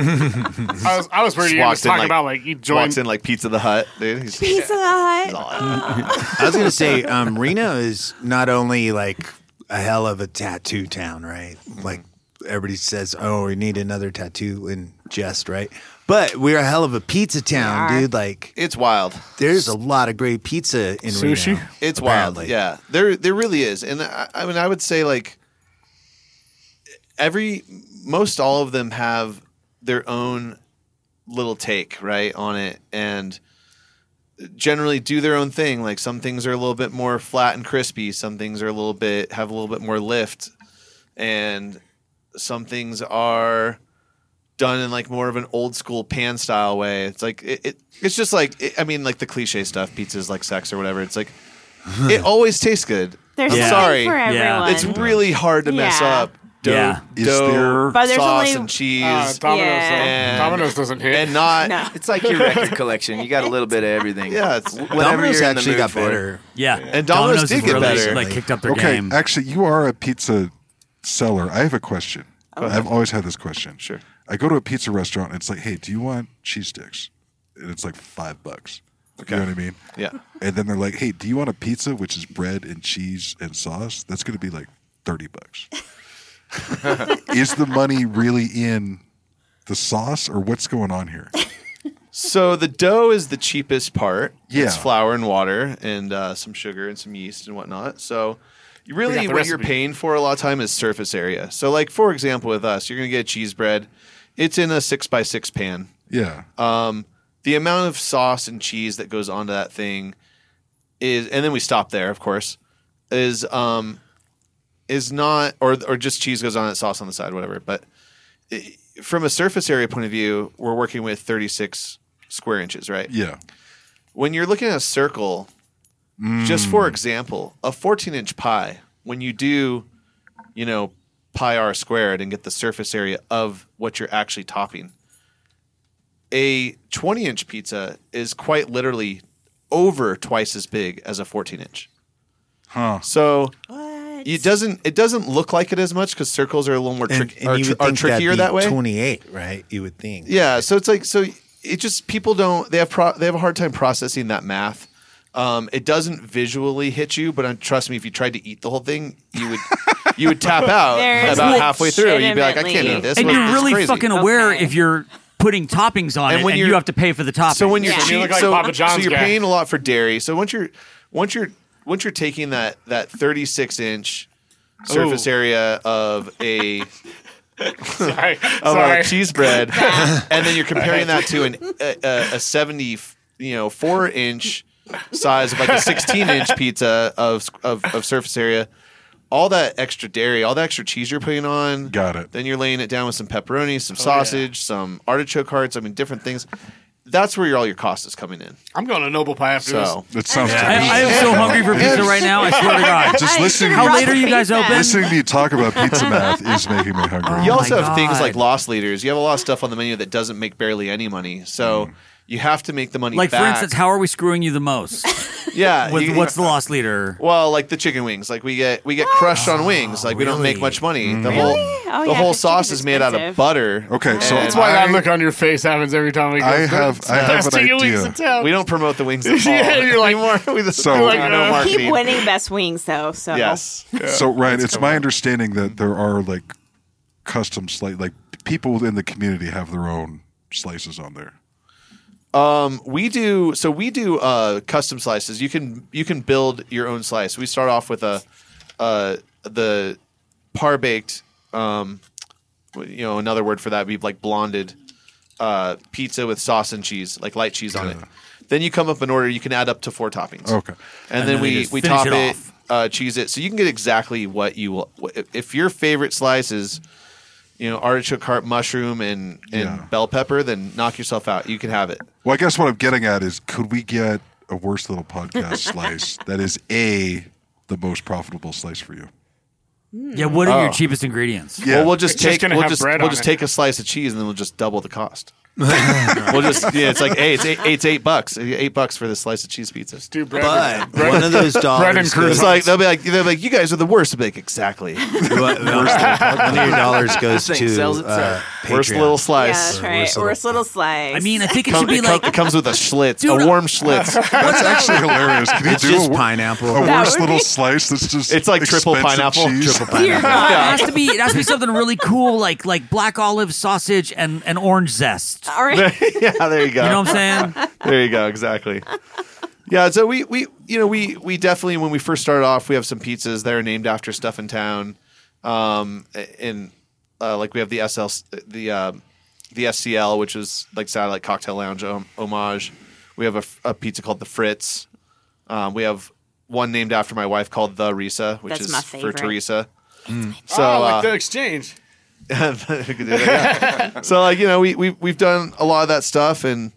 I was worried Just he was walks in talking like- about like he joined. Walks in like Pizza the Hut, dude. He's Pizza Hut. I was gonna say, Reno is not only like a hell of a tattoo town, right? Like everybody says, "Oh, we need another tattoo," in jest, right? But we're a hell of a pizza town, We are. dude. Like, it's wild. there's a lot of great pizza in Sushi? Reno. It's wild. apparently. Yeah, there really is, and I mean, I would say like most all of them have their own little take right on it, and generally do their own thing. Like some things are a little bit more flat and crispy, some things are have a little bit more lift, and some things are done in like more of an old school pan style way. It's like it's just like I mean, like the cliche stuff. Pizza's like sex or whatever. It's like it always tastes good. There's I'm something sorry. for Yeah. everyone. It's really hard to mess Yeah. up. Dough, Yeah. Is dough, there- But there's sauce only- and cheese, Domino's, Yeah. Domino's doesn't hit. and not. No. It's like your record collection. You got a little bit of everything. Yeah, it's Whatever Domino's you're in the actually mood got for. better. Yeah, And Domino's has did get really, better. Like kicked up their Okay, game. actually, you are a pizza seller. I have a question. I've always had this question. Sure. I go to a pizza restaurant and it's like, hey, do you want cheese sticks? And it's like $5. Okay. You know what I mean? Yeah. And then they're like, hey, do you want a pizza which is bread and cheese and sauce? That's going to be like $30. Is the money really in the sauce or what's going on here? So the dough is the cheapest part. Yeah. It's flour and water and some sugar and some yeast and whatnot. So you We really got the what you're recipe. paying for a lot of time is surface area. So like for example with us, you're gonna get cheese bread. It's in a 6x6 pan. Yeah. the amount of sauce and cheese that goes onto that thing is, and then we stop there, of course, is not, or just cheese goes on it, sauce on the side, whatever. But from a surface area point of view, we're working with 36 square inches, right? Yeah. When you're looking at a circle, just for example, a 14-inch pie, when you do, pi r squared and get the surface area of what you're actually topping, a 20-inch pizza is quite literally over twice as big as a 14-inch. Huh. So it doesn't look like it as much because circles are a little more are trickier that way. 28, right? You would think. Yeah. So it's like it just people don't they have a hard time processing that math. It doesn't visually hit you, but trust me, if you tried to eat the whole thing, you would tap out about halfway through. You'd be like, I can't eat this. And you're really fucking aware if you're putting toppings on it, and you have to pay for the toppings. So when you're you look like Papa John's you're guy. paying a lot for dairy. So once you're taking that 36-inch surface area of a a cheese bread, and then you're comparing that to a 74-inch size of like a 16-inch pizza of surface area. All that extra dairy, all that extra cheese you're putting on. Got it. Then you're laying it down with some pepperoni, some sausage, some artichoke hearts. I mean, different things. That's where all your cost is coming in. I'm going to Noble Pie after So It sounds I am so hungry for pizza right now. I swear to God. Just listening. How late are you guys open? Listening to you talk about pizza math is making me hungry. You also my have things God. like loss leaders. You have a lot of stuff on the menu that doesn't make barely any money. So you have to make the money Like, back. for instance, how are we screwing you the most? yeah, What's the loss leader? Well, like the chicken wings. Like we get crushed on wings. Like we don't make much money. The whole Oh, the yeah, whole 'cause sauce chicken's is made out of expensive. butter. Okay, so That's why that look on your face happens every time we go. I have Best an chicken wings in idea. town. We don't promote the wings at all. Yeah, you're like- anymore. So- You're like, Keep no marketing. Keep winning best wings, though. So Yes. So Ryan, it's my understanding that there are like custom like people in the community have their own slices on there. We do custom slices. You can build your own slice. We start off with the par baked. Another word for that would be like blonded pizza with sauce and cheese, like light cheese on it. Then you come up in order. You can add up to 4 toppings. Okay, and then then we we just finish top it it, off. cheese it, so you can get exactly what you will. If your favorite slice is, artichoke heart, mushroom, and bell pepper, then knock yourself out. You can have it. Well, I guess what I'm getting at is, could we get a Worst Little Podcast slice that is the most profitable slice for you? Yeah, what are your cheapest ingredients? Yeah. Well, we'll just It's just take gonna have bread on it. take a slice of cheese and then we'll just double the cost. We'll just it's like it's $8. $8 for this slice of cheese pizza. Do bread. But one of those Bread and dollars croutons. It's like they'll be like you guys are the worst. I'll be like, exactly. one of your dollars goes Thing to sells itself. Worst Patreon. little yeah, slice. that's right. Worst little slice. I mean, I think it should be like It comes with a schlitz, Dude, a warm schlitz. That's actually hilarious. Can you It's do just a pineapple. That Worst would Little be- Slice that's just It's like triple expensive pineapple. cheese? Dear God, it has to be something really cool, like black olive sausage and orange zest. all right. Yeah, there you go. You know what I'm saying? There you go. Exactly. Yeah. So we definitely, when we first started off, we have some pizzas that are named after stuff in town. Like we have the SCL, which is like Satellite Cocktail Lounge homage. We have a pizza called the Fritz. We have one named after my wife called the Risa, which That's is my for favorite. Teresa. So, like the exchange. We could do that, yeah. So we've done a lot of that stuff, and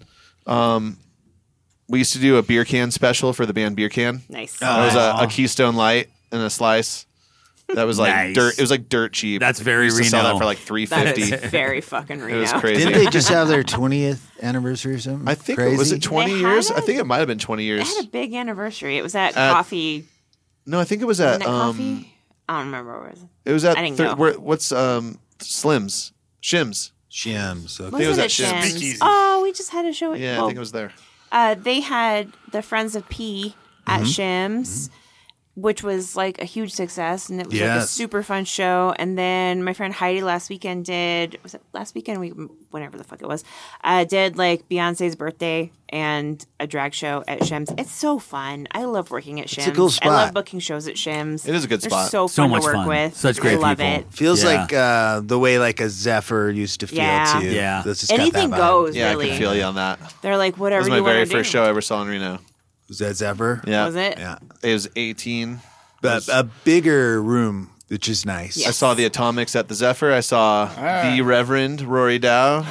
we used to do a beer can special for the band Beer Can. Nice. It was a Keystone Light and a slice. That was like Nice. dirt. It was like dirt cheap. That's very we used to sell Reno. that for like That is $3.50. very fucking Reno. It was crazy. Didn't they just have their 20th anniversary or something? I think Crazy? was it 20 They years? had I think it might have been 20 They years. had a big anniversary. It was at Coffee. No, I think it was Wasn't at it Coffee? I don't remember what it was. it was at I didn't go. what's Slims Shims. Shims. Okay. it was Was at it Shim's. Shim's? Oh, we just had a show. Yeah, I think it was there. They had the Friends of P at Shim's, which was like a huge success, and it was like a Yes. super fun show. And then my friend Heidi last weekend was it last weekend? Whenever the fuck it was, did like Beyonce's birthday and a drag show at Shim's. It's so fun. I love working at Shim's. a cool I spot. love booking shows at Shim's. It is a good They're spot. So So fun much to work fun. with. Such great I love people. it. Feels Yeah. like the way like a Zephyr used to feel Yeah. too. Yeah. That's just got that Anything vibe. goes. Yeah, really. I can feel you on that. They're like That whatever was my you very want to first do. show I ever saw in Reno. Was that Zephyr? Yeah. Was it? Yeah. It was 18. But a bigger room, which is nice. Yeah. I saw the Atomics at the Zephyr. I saw the Reverend Rory Dow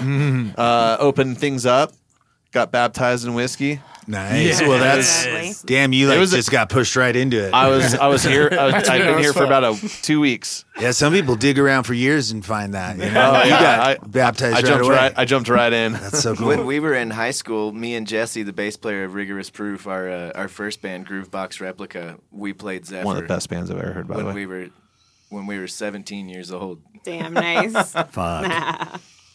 open things up. Got baptized in whiskey. Nice. Yeah. Well, that's Exactly. damn. You It like was just got pushed right into it. I was here. I've been here for fun. about 2 weeks. Yeah, some people dig around for years and find that. You, know? Oh, You yeah. got baptized I right jumped away. I jumped right in. That's so cool. When we were in high school, me and Jesse, the bass player of Rigorous Proof, our first band, Groovebox Replica, we played Zephyr. One of the best bands I've ever heard. By the way, when we were 17 years old. Damn nice. Fuck.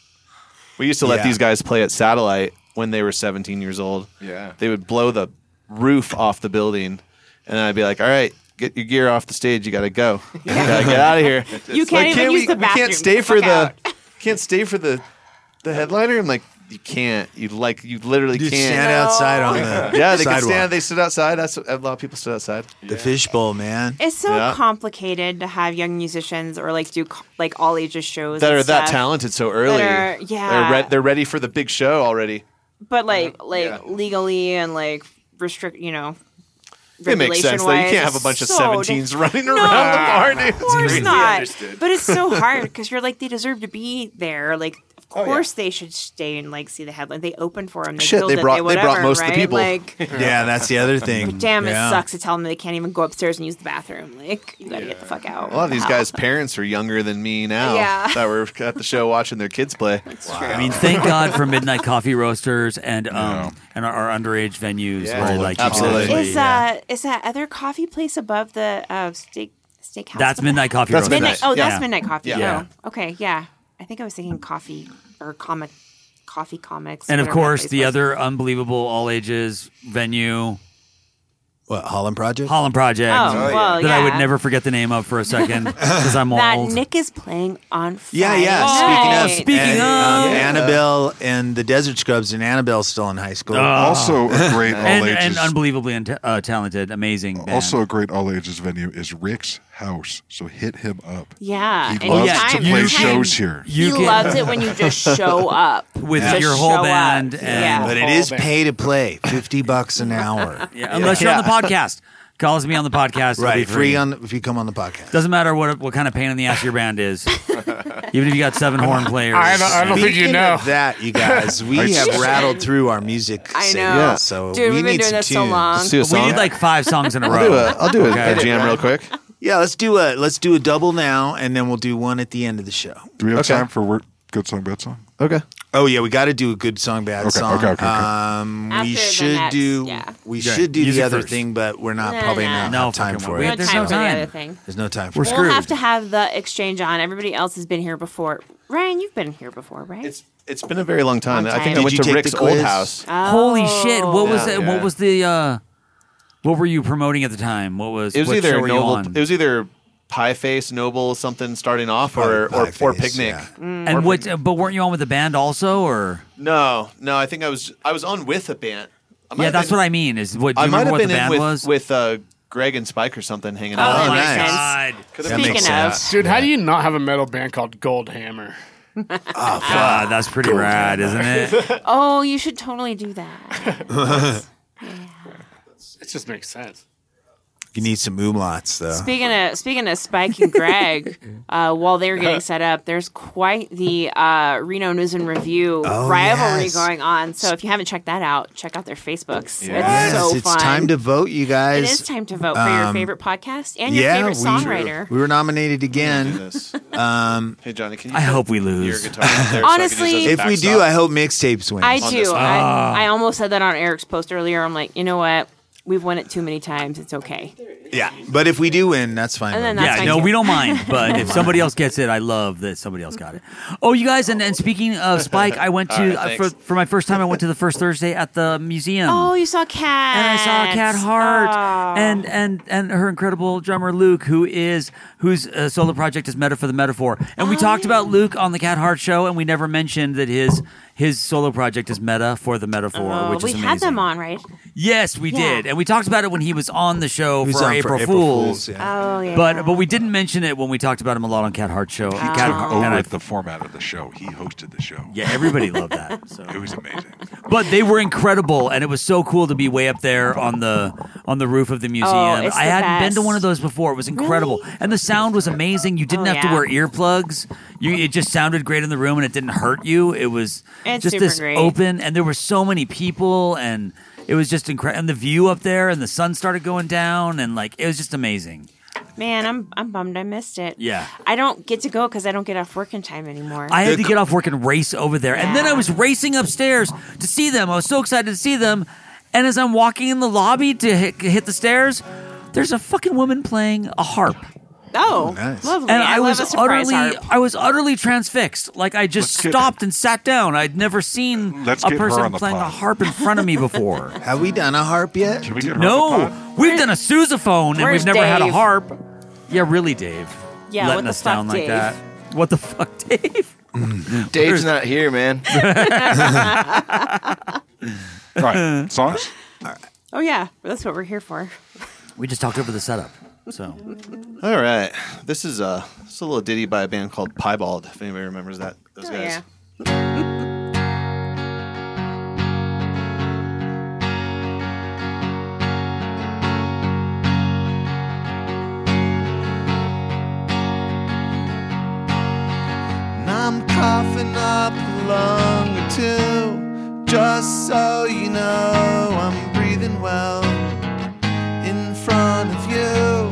we used to let Yeah. these guys play at Satellite when they were 17 years old. Yeah. They would blow the roof off the building, and I'd be like, "All right, get your gear off the stage. You got to go. You got to get out of here. You can't even use the we bathroom. can't stay for Fuck the out. can't stay for the headliner." I'm like, "You can't. You literally You can't." stand outside on the Yeah, they could sidewalk. stand. They stood outside. That's a lot of people stood outside. The fishbowl, man. It's so Yeah. complicated to have young musicians or like do like all ages shows That and are that stuff. talented so early. That are- yeah. they're ready for the big show already. But like Yeah. legally and like restrict, It makes sense though. You regulation-wise, can't have a it's bunch of so 17s running No, around the bar, dude. Of course Completely not. understood. But it's so hard because you're like they deserve to be there. Like of Oh, course they should stay and like see the headline. They opened for them. They Shit, filled they it, brought whatever, most of the right? people. Like, Yeah, that's the other thing. damn, Yeah. it sucks to tell them they can't even go upstairs and use the bathroom. Like you gotta get the fuck out. A lot of these Wow. guys' parents are younger than me now Yeah. that were at the show watching their kids play. It's true. I mean, thank God for Midnight Coffee Roasters and our underage venues Yeah. where like you can Absolutely. actually- is that other coffee place above the steakhouse? That's Midnight Coffee That's Roasters. Midnight. Oh, that's Yeah. Midnight Coffee. Yeah. Oh, okay, yeah. I think I was thinking coffee or coffee comics. And of whatever that course, place the was. other unbelievable all ages venue, What, Holland Project? Holland Project. Oh, well, that I would yeah. never forget the name of for a second because I'm that old. Nick is playing on Yeah, Friday yeah. night. Speaking and, of- Annabelle and the Desert Scrubs, and Annabelle's still in high school. Also a great all and ages. unbelievably talented, amazing band. Also a great all ages venue is Rick's house. So hit him up. Yeah, He loves anytime. to play anytime. shows here. You he can- loves it when you just show up with Just your whole show up. band. Yeah. And But it is pay to play, $50 an hour. yeah, unless you're on the podcast, call us me on the podcast. It'll be Right, free on if you come on the podcast. Doesn't matter what kind of pain in the ass your band is, even if you got 7 horn players. I don't think you Speaking know. of that, you guys, we have rattled through our music. I know. segment, Yeah. so Dude, we we've been need doing some this so tunes. long. Let's do a We song. need like 5 songs in a I'll do row. a Okay. jam real quick. Yeah, let's do a double now, and then we'll do one at the end of the show. Do we have Okay. time for good song, bad song? Okay. Oh yeah, we got to do a good song, bad Okay, song. okay. We After the should next, do yeah. we Yeah, should do the music other first. thing, but we're not Nah, probably nah. not No, have time fucking for way. No it. There's time no for the time. other thing. There's no time for We're it. screwed. We'll have to have the exchange on. Everybody else has been here before. Ryan, you've been here before, right? It's been a very long time. Long I think time. I went Did you to take Rick's the old quiz? house. Holy shit! What was Yeah. it? What was the? What were you promoting at the time? What was? It was what either show were you Noble. on? It was either Pie Face, Noble, something starting off, or Probably Pie Face, Picnic. yeah. and what? But weren't you on with the band also, or? No. I think I was on with a band. Yeah, that's what I mean. Is what? Do I you might remember have what the been in band was? with Greg and Spike or something hanging Oh, out. that Oh, makes nice. sense. God. That Speaking makes of- sense. Dude, how do you not have a metal band called Gold Hammer? God, that's pretty rad, isn't it? Oh, you should totally do that. It just makes sense. You need some umlauts though. Speaking of Spike and Greg, while they were getting set up, there's quite the Reno News and Review Oh, rivalry yes. going on. So if you haven't checked that out, check out their Facebooks. Yes, It's so it's fun. time to vote, you It guys. is time to vote for your favorite podcast and your yeah, favorite songwriter. we were nominated Do again. this. Hey Johnny, can you? I put hope we your lose. guitar up there so I can Honestly- use it as a If we do, backstop? I hope mixtapes win. I on do. this one. I almost said that on Eric's post earlier. I'm like, you know what? We've won it too many times. It's okay. Yeah, but if we do win, that's fine. And then with me. that's Yeah, fine no, too. we don't mind. But if somebody else gets it, I love that somebody else got it. Oh, you guys, and speaking of Spike, I went to All right, thanks. for my first time. I went to the first Thursday at the museum. Oh, you saw Cat. And I saw Cat Hart Oh. and her incredible drummer Luke, whose solo project is Meta for the Metaphor. And we talked about Luke on the Cat Hart show, and we never mentioned that his solo project is Meta for the Metaphor, which we is amazing. had them on, right? Yes, we Yeah. did, and we talked about it when he was on the show He was for on April April Fools. yeah. Oh, yeah. But we didn't mention it when we talked about him a lot on Cat Hart show. He Cat took Hart- over and I- the format of the show. He hosted the show. yeah, everybody loved that. So. It was amazing. But they were incredible, and it was so cool to be way up there on the roof of the museum. it's I the hadn't been to best. one of those before. It was incredible, and the sound was amazing. You didn't Oh, have to yeah. wear earplugs. It just sounded great in the room, and it didn't hurt you. It was It's just super this great. open, and there were so many people, and it was just incredible. And the view up there, and the sun started going down, and it was just amazing. Man, I'm bummed I missed it. Yeah. I don't get to go because I don't get off work in time anymore. I had to get off work and race over there. And then I Yeah. was racing upstairs to see them. I was so excited to see them. And as I'm walking in the lobby to hit the stairs, there's a fucking woman playing a harp. oh, nice. lovely. And I love a surprise harp. I was utterly transfixed. Like I just Let's get- stopped and sat down. I'd never seen Let's a get her person on the playing a pod. harp in front of me before. Have we done a harp yet? Should we get her on the No, pod? we've done a sousaphone and Where's we've never had a Dave? harp. Yeah, really, Dave. Yeah, letting what the us fuck, down like Dave? that. What the fuck, Dave? Dave's not here, man. All right, songs? Oh yeah, that's what we're here for. We just talked over the setup. So All right. This is a little ditty by a band called Piebald, if anybody remembers those Oh, guys. yeah. And I'm coughing up a lung or two, just so you know I'm breathing well in front of you.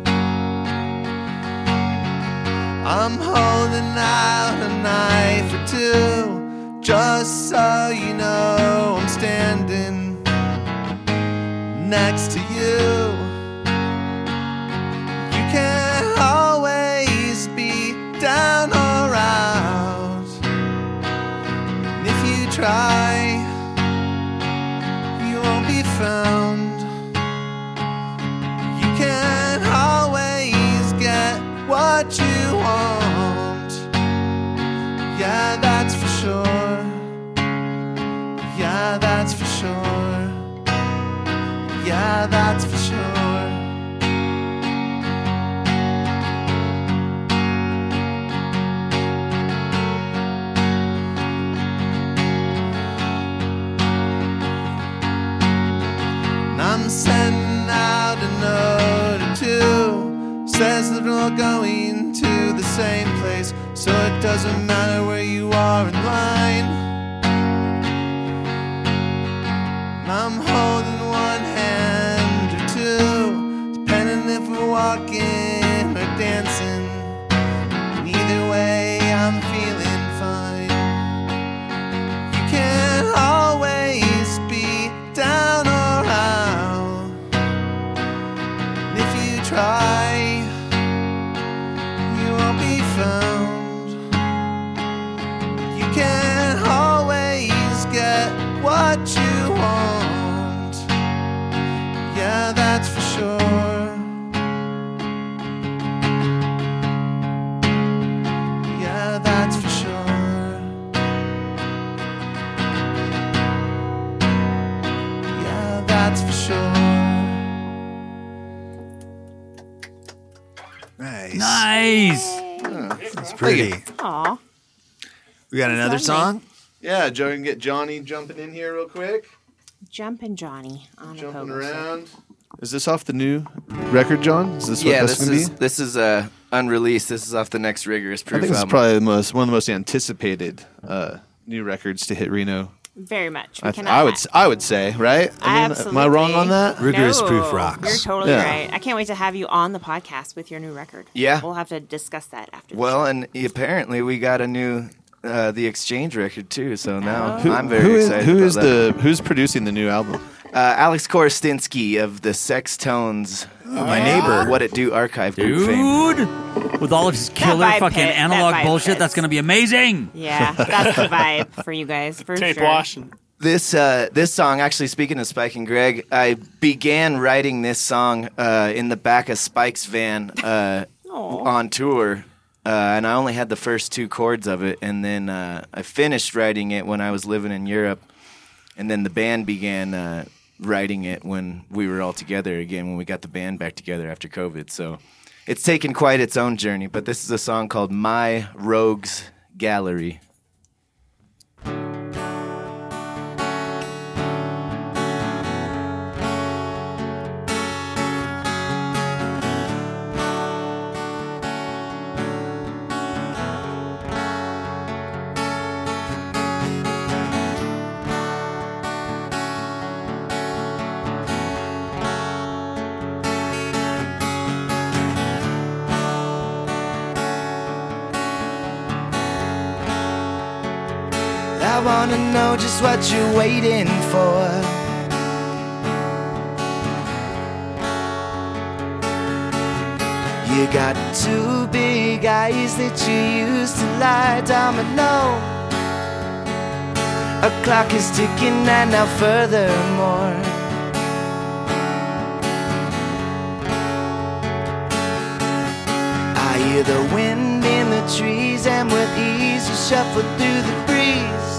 I'm holding out a knife or two, just so you know I'm standing next to you. You can't always be down or out. And if you try, you won't be found. You can't always get what you want. Yeah, that's for sure. Yeah, that's for sure. Yeah, that's for sure. And I'm sending out a note or two, says that we're all going to the same place, so it doesn't matter where you are in line. And I'm holding one hand or two, depending if we're walking or dancing. And either way, I'm feeling fine. You can't always be down or out. And if you try, you won't be found. You can't always get what you want. Yeah, that's for sure. Yeah, that's for sure. Yeah, that's for sure. Nice. nice. That's pretty. Aw. We got another lovely. song? Yeah, Joe, can get Johnny jumping in here real quick. Jumping Johnny on a Jumping pogo stick. around. Is this off the new record, John? Is this what Yeah, that's this gonna is be? this is unreleased. This is off the next Rigorous I Proof think this is album. probably one of the most anticipated new records to hit Reno. Very much. We I cannot would say, right? Absolutely. Am I wrong on that? Rigorous No, Proof rocks. You're totally Yeah. right. I can't wait to have you on the podcast with your new record. Yeah. We'll have to discuss that after. Well, and apparently we got a new The Exchange record too. So now Oh. I'm very excited. Who about is that. who's producing the new album? Alex Korostinsky of the Sex Tones my neighbor. What It Do archive group fame. Dude, with all of his killer vibe fucking fit- that analog vibe bullshit, fits. that's going to be amazing. Yeah, that's the vibe for you guys, for Tape sure. washing. This song, actually, speaking of Spike and Greg, I began writing this song in the back of Spike's van on tour, and I only had the first 2 chords of it, and then I finished writing it when I was living in Europe, and then the band began writing it when we were all together again, when we got the band back together after COVID. So it's taken quite its own journey, but this is a song called My Rogues Gallery. I wanna know just what you're waiting for. You got 2 big eyes that you used to lie domino. A clock is ticking and now furthermore. I hear the wind in the trees and with ease you shuffle through the breeze.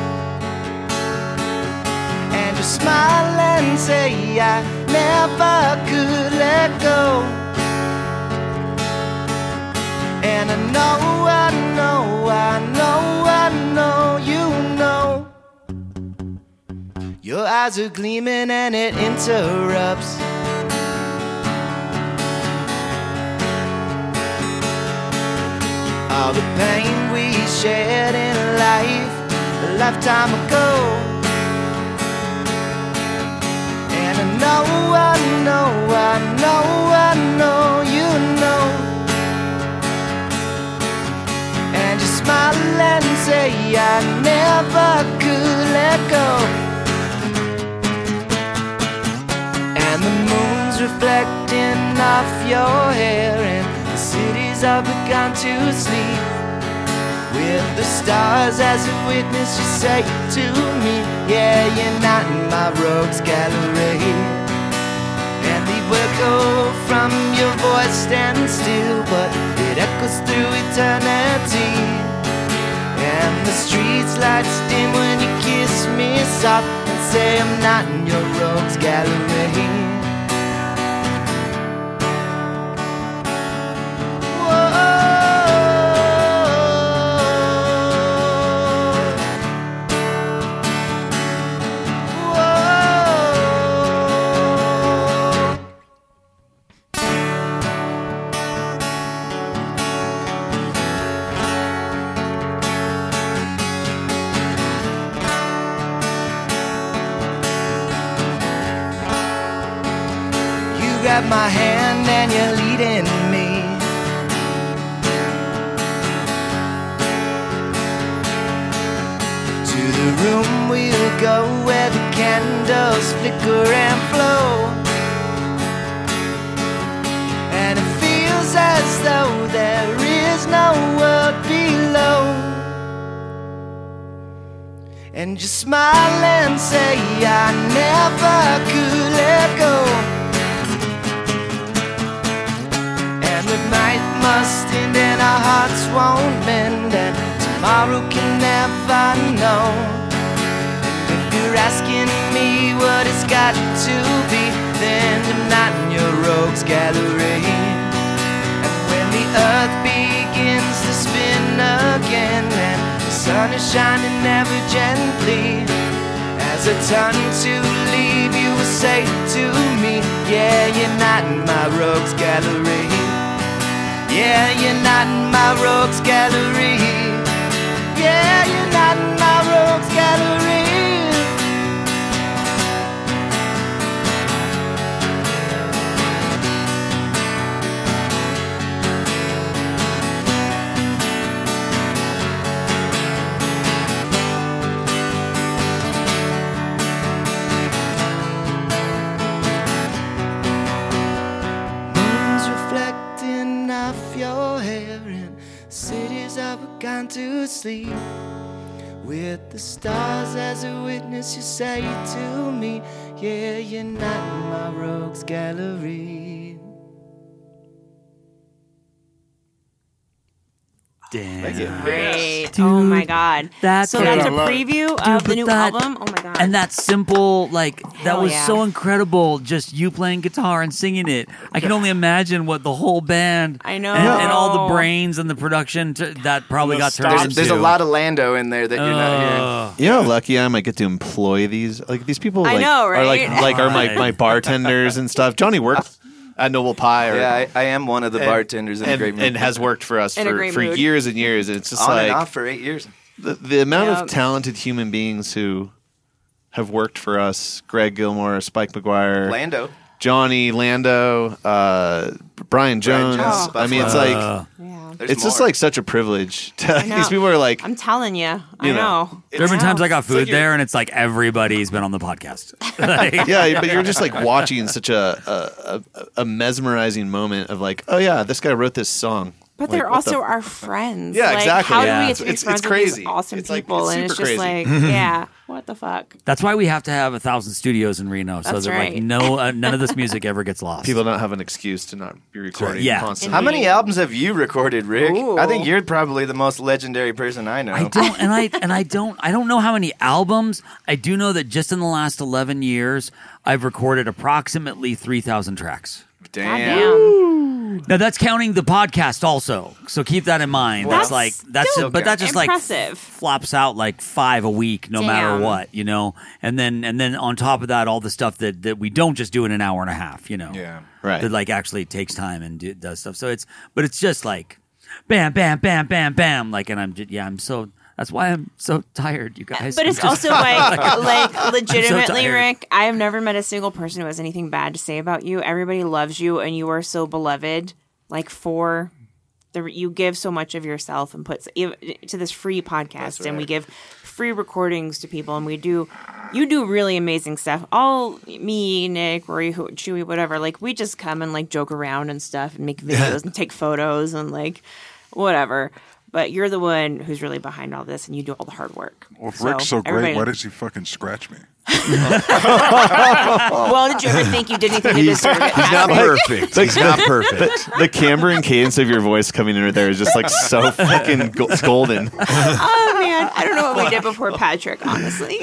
And you smile and say I never could let go. And I know, I know, I know, I know, you know. Your eyes are gleaming and it interrupts. All the pain we shared in life a lifetime ago. And I know, I know, I know, I know, you know. And you smile and say I never could let go. And the moon's reflecting off your hair, and the cities have begun to sleep. With the stars as a witness, you say to me, yeah, you're not in my rogues gallery. And the echo from your voice stands still, but it echoes through eternity. And the streets lights dim when you kiss me soft and say I'm not in your rogues gallery. Grab my hand and you're leading me to the room we'll go where the candles flicker and flow. And it feels as though there is no world below. And you smile and say I never could let go. The night must end and our hearts won't mend, and tomorrow can never know. And if you're asking me what it's got to be, then you're not in your rogues gallery. And when the earth begins to spin again and the sun is shining ever gently, as I turn to leave you will say to me, yeah, you're not in my rogues gallery. Yeah, you're not in my rogues gallery. Yeah, you're not in my rogues gallery. asleep. With the stars as a witness, you say to me, yeah, you're not in my rogues gallery. Damn. Great. Dude, Oh my god. that's so that's a I love it. preview Dude, of the but new that- album. Oh my god. And that simple, like, that Hell was yeah. so incredible. Just you playing guitar and singing it. I can only imagine what the whole band I know. and all the brains and the production that probably got turned into. There's a lot of Lando in there that you're not hearing. You know how lucky I am. I get to employ these. Like these people. I Like, know, Are right? are my bartenders and stuff. Johnny works at Noble Pie. Or, Yeah, I am one of the and- bartenders in a great mood. and has worked for us In a for great mood. years and years. And it's just on like and off for 8 years. the amount Yeah. of talented human beings who have worked for us: Greg Gilmore, Spike McGuire, Lando. Johnny, Lando, Brian Jones. Jones, I mean, it's like yeah. There's it's just more. like such a privilege. To, know. these people are like, I'm telling you. I You know. know. There have been times I got food like you're- there, and it's like everybody's been on the podcast. Like, yeah, but you're just like watching such a mesmerizing moment of like, oh yeah, this guy wrote this song. But Like, they're what the- also our friends. Yeah, like, exactly. How Yeah. do we get to be It's friends with crazy. these awesome It's like- people? it's and it's super just crazy. like, yeah, what the fuck? that's why we have to have 1,000 studios in Reno, so That's that like right. none of this music ever gets lost. People don't have an excuse to not be recording Yeah. constantly. How many albums have you recorded, Rick? Ooh. I think you're probably the most legendary person I know. I don't, and I don't know how many albums. I do know that just in the last 11 years, I've recorded approximately 3,000 tracks. Goddamn. Now that's counting the podcast also, so keep that in mind. That's That's still but that just impressive. like flops out like 5 a week, no matter Damn. what, you know. And then on top of that, all the stuff that we don't just do in an hour and a half, you know. Yeah. Right. That like actually takes time and does stuff. So it's just like bam, bam, bam, bam, bam. Like, and I'm so. That's why I'm so tired, you guys. But I'm it's just- also like legitimately, tired. Rick, I have never met a single person who has anything bad to say about you. Everybody loves you and you are so beloved. Like you give so much of yourself and puts to this free podcast and we give free recordings to people and you do really amazing stuff. All me, Nick, Rory, Chewy, whatever, like we just come and like joke around and stuff and make videos and take photos and like whatever. But you're the one who's really behind all this, and you do all the hard work. Well, if Rick's so great, everybody- why does he fucking scratch me? Well, did you ever think you did anything to deserve it? He's not perfect. He's not perfect. The camber and cadence of your voice coming in right there is just like so fucking golden. Oh man, I don't know what we did before Patrick, honestly.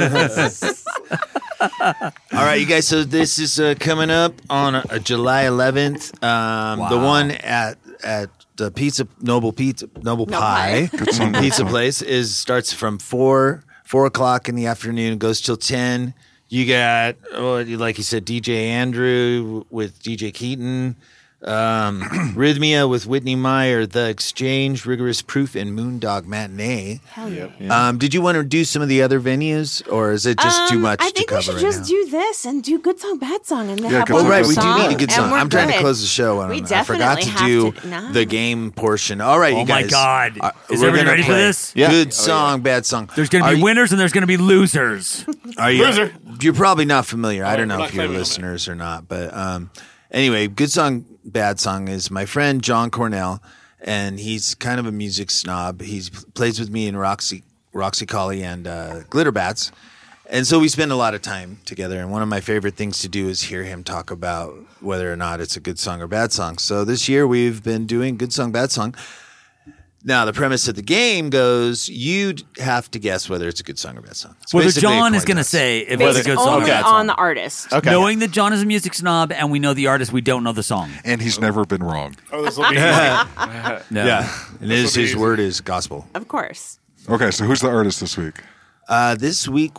All right, you guys. So this is coming up on July 11th. The one at the Noble Pie Pizza Place starts from 4 o'clock in the afternoon, goes till 10. You got, like you said, DJ Andrew with DJ Keaton, Rhythmia with Whitney Meyer, The Exchange, Rigorous Proof, and Moondog Matinee. Hell yeah. Did you want to do some of the other venues, or is it just too much I to think cover we should right just now? do this and do good song, bad song, and then Yeah, have good one song, more bad we do song, need a good and song. we're I'm trying to good. close the show. We I forgot definitely to have do to- no. the game portion. All right, Oh you my guys. God. Is we're everybody gonna ready for play this? Yeah. Good song, bad song. There's going to Are be you- winners and there's going to be losers. Are you? Loser. You're probably not familiar. I don't we're know not if you're claiming on it. listeners or not, but anyway, good song, bad song is my friend John Cornell, and he's kind of a music snob. He plays with me in Roxy Collie and Glitter Bats, and so we spend a lot of time together. And one of my favorite things to do is hear him talk about whether or not it's a good song or bad song. So this year we've been doing good song, bad song. Now, the premise of the game goes, you'd have to guess whether it's a good song or bad song. It's Whether basically a John coin is going to toss. say if Based it's a good song or only bad on song. the artist. Okay. Knowing that John is a music snob and we know the artist, we don't know the song. And he's never been wrong. Oh, this will be No. Yeah, and his word is gospel. Of course. Okay, so who's the artist this week? This week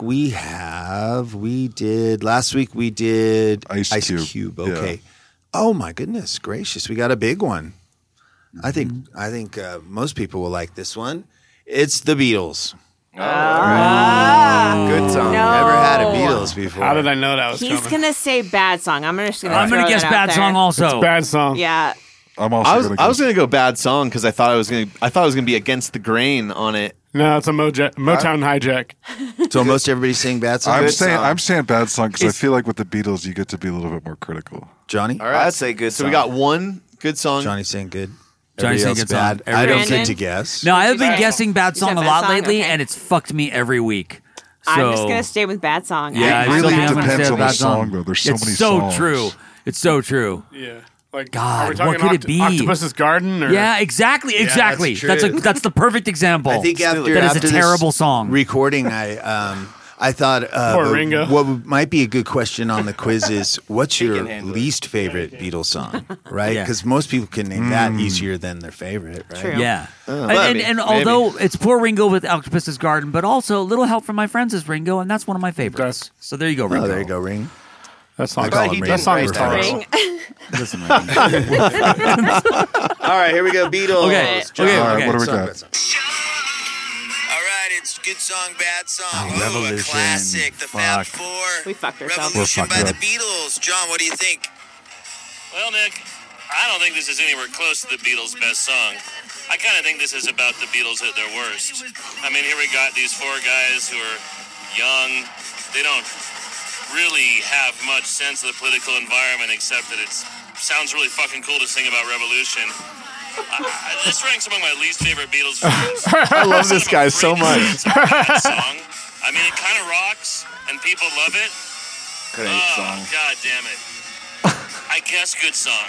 last week we did Ice Cube. Okay. Yeah. Oh my goodness gracious, we got a big one. I think most people will like this one. It's the Beatles. Good song. No. Never had a Beatles before. How did I know that was He's coming? gonna say bad song. I'm just gonna. I'm going to guess bad song also. Bad song. Yeah. I'm also I was gonna go bad song because I thought it was gonna be against the grain on it. No, it's a Motown hijack. So most everybody's saying bad song. I'm saying bad song because I feel like with the Beatles you get to be a little bit more critical. Johnny. All right. I'd say good So song. we got one good song. Johnny's saying good. Johnny's Everybody saying else good song. bad. I don't Brandon? get to guess. No, I've been Right. guessing bad You song said a bad lot song? lately, Okay. and it's fucked me every week. So, I'm just gonna stay with bad song. Yeah, I I It really still think I'm gonna depends say on the bad song, though. There's so it's many so songs. true. It's so true. Yeah. Like, God, are we talking what could it be? Octopus's Garden? Or? Yeah, exactly. Exactly. that's true. That's the perfect example. I think that after is a this terrible song. recording, I thought Poor Ringo. what might be a good question on the quiz is what's He your can handle it. least favorite Beatles song, right? Yeah. Because most people can name that easier than their favorite, right? True. Yeah. maybe, and maybe. although it's poor Ringo with Octopus's Garden, but also Little Help from My Friends is Ringo, and that's one of my favorites. So there you go, Ringo. Oh, there you go, Ring. That song. I call him he Ring. That song was didn't write terrible. Ring. Listen, Ringo. All right, here we go, Beatles. Okay, John. okay, All right, okay. what do we Song, got? bad song. All right, it's good song, bad song. Oh, Ooh, a Revolution. classic, the Fab Fuck. Four. We fucked ourselves. Revolution We're by fucked the Beatles. John, what do you think? Well, Nick, I don't think this is anywhere close to the Beatles' best song. I kind of think this is about the Beatles at their worst. I mean, here we got these four guys who are young. They don't really have much sense of the political environment except that it sounds really fucking cool to sing about revolution. This ranks among my least favorite Beatles songs. I love this guy so much. It's a bad song. I mean, it kind of rocks, and people love it. Great Oh, song. God damn it. I guess good song.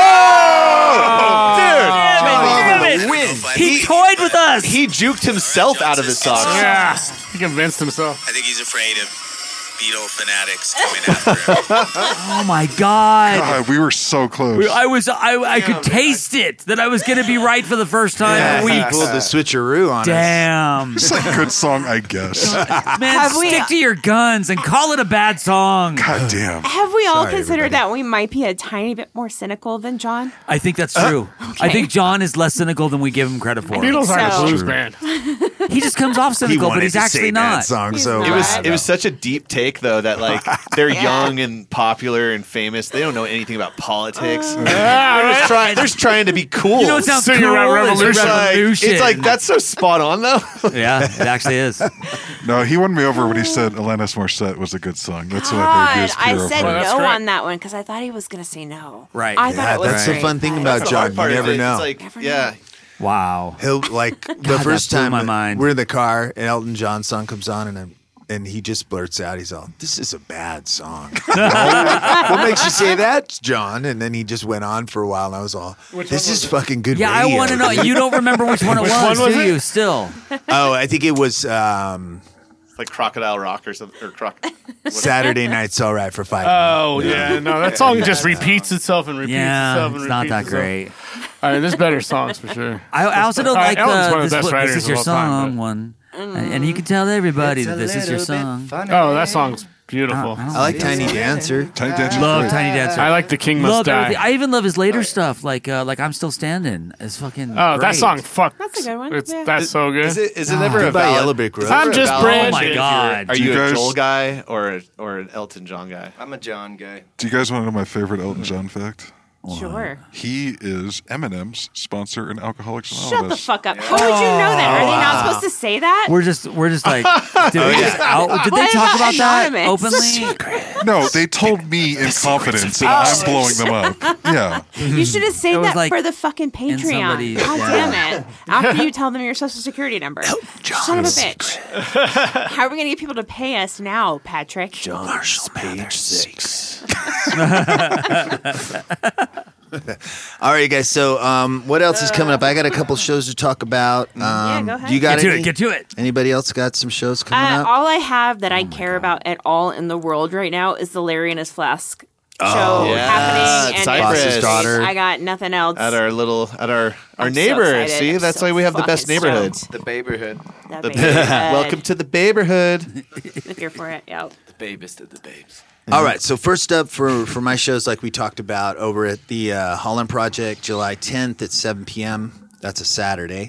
He toyed with us. He juked himself out of this song. Yeah. He convinced himself. I think he's afraid of Beatle fanatics coming after him. Oh my God. God, we were so close. I could taste it that I was going to be right for the first time in He weeks. pulled the switcheroo on us. Damn. It's like a good song, I guess. Man, Have we- stick to your guns and call it a bad song. God damn. Have we all Sorry, considered everybody. that we might be a tiny bit more cynical than John? I think that's true. I think John is less cynical than we give him credit for. Beatles aren't so. a blues True. band. He just comes off He cynical, wanted but he's to say actually that not. song He's so not. bad. It was such a deep take though that like they're Yeah. young and popular and famous. They don't know anything about politics. Yeah, They're just trying to be cool. You know what sounds Singing cool? about Is revolution. revolution. It's like that's so spot on though. Yeah, it actually is. No, he won me over when he said Alanis Morissette was a good song. That's what I heard. He God, was I pure said over it. that's no correct. on that one because I thought he was going to say no. Right. I thought Yeah, it was that's the great. fun thing That's about the John. hard You Part of never it, know. It's like Never yeah. Wow. He'll like the that first blew time my mind. we're in the car and Elton John's song comes on and he just blurts out, he's all, "This is a bad song." What makes you say that, John? And then he just went on for a while, and I was all, "This is fucking good." Yeah, radio, I want to know. dude." You don't remember which one it Which was, one was do it? you? Still. Oh, I think it was It's like Crocodile Rock or something or Saturday Night's All Right for 5 Oh, yeah. No, that song just repeats itself and repeats Yeah, itself and it's not repeats that itself. great. All right, there's better songs for sure. I also don't All like right, Elton's one of this, the best writers this is your of all time, song but- one. And you can tell everybody that this is your song. Oh, that song's beautiful. I don't I like Tiny Dancer. Tiny Dancer. Love Tiny Dancer. I like The King Must Love Die. everything. I even love his later stuff, like I'm Still Standing. It's fucking. Oh, that great. song, fuck. That's a good one. It's, Yeah. That's so good. Is it ever a Goodbye, ballad? Yellow Brick Road. Is it ever I'm a just ballad? Brandon. Oh my God. Are Do you you a guys- Joel guy or an Elton John guy? I'm a John guy. Do you guys want to know my favorite Elton John fact? Sure. He is Eminem's sponsor in Alcoholics Anonymous. Shut the fuck up. How would you know that? Are they not supposed to say that? We're just like. Did they talk about that Anonymous. openly? No, they told me in confidence, and I'm blowing them up. Yeah. You should have It saved was that like for the fucking Patreon. somebody's- God yeah. damn it. After you tell them your social security number. Son of a bitch. How are we going to get people to pay us now, Patrick? Marshall Page 6. All right, guys. So, what else is coming up? I got a couple shows to talk about. go ahead. Do you got Get to any? it. Get to it. Anybody else got some shows coming up? All I have that I care about at all in the world right now is the Larry and his Flask show yeah. happening. And Cypress. it's- Daughter. I got nothing else. At our I'm so neighbor. excited. See, I'm that's so why we have the best fucking neighborhood. stoked. The Baberhood. That The baby. Welcome to the Baberhood. Here for it. Yep. The babest of the babes. All right. So first up for my shows, like we talked about over at the Holland Project, July 10th at 7 p.m. That's a Saturday.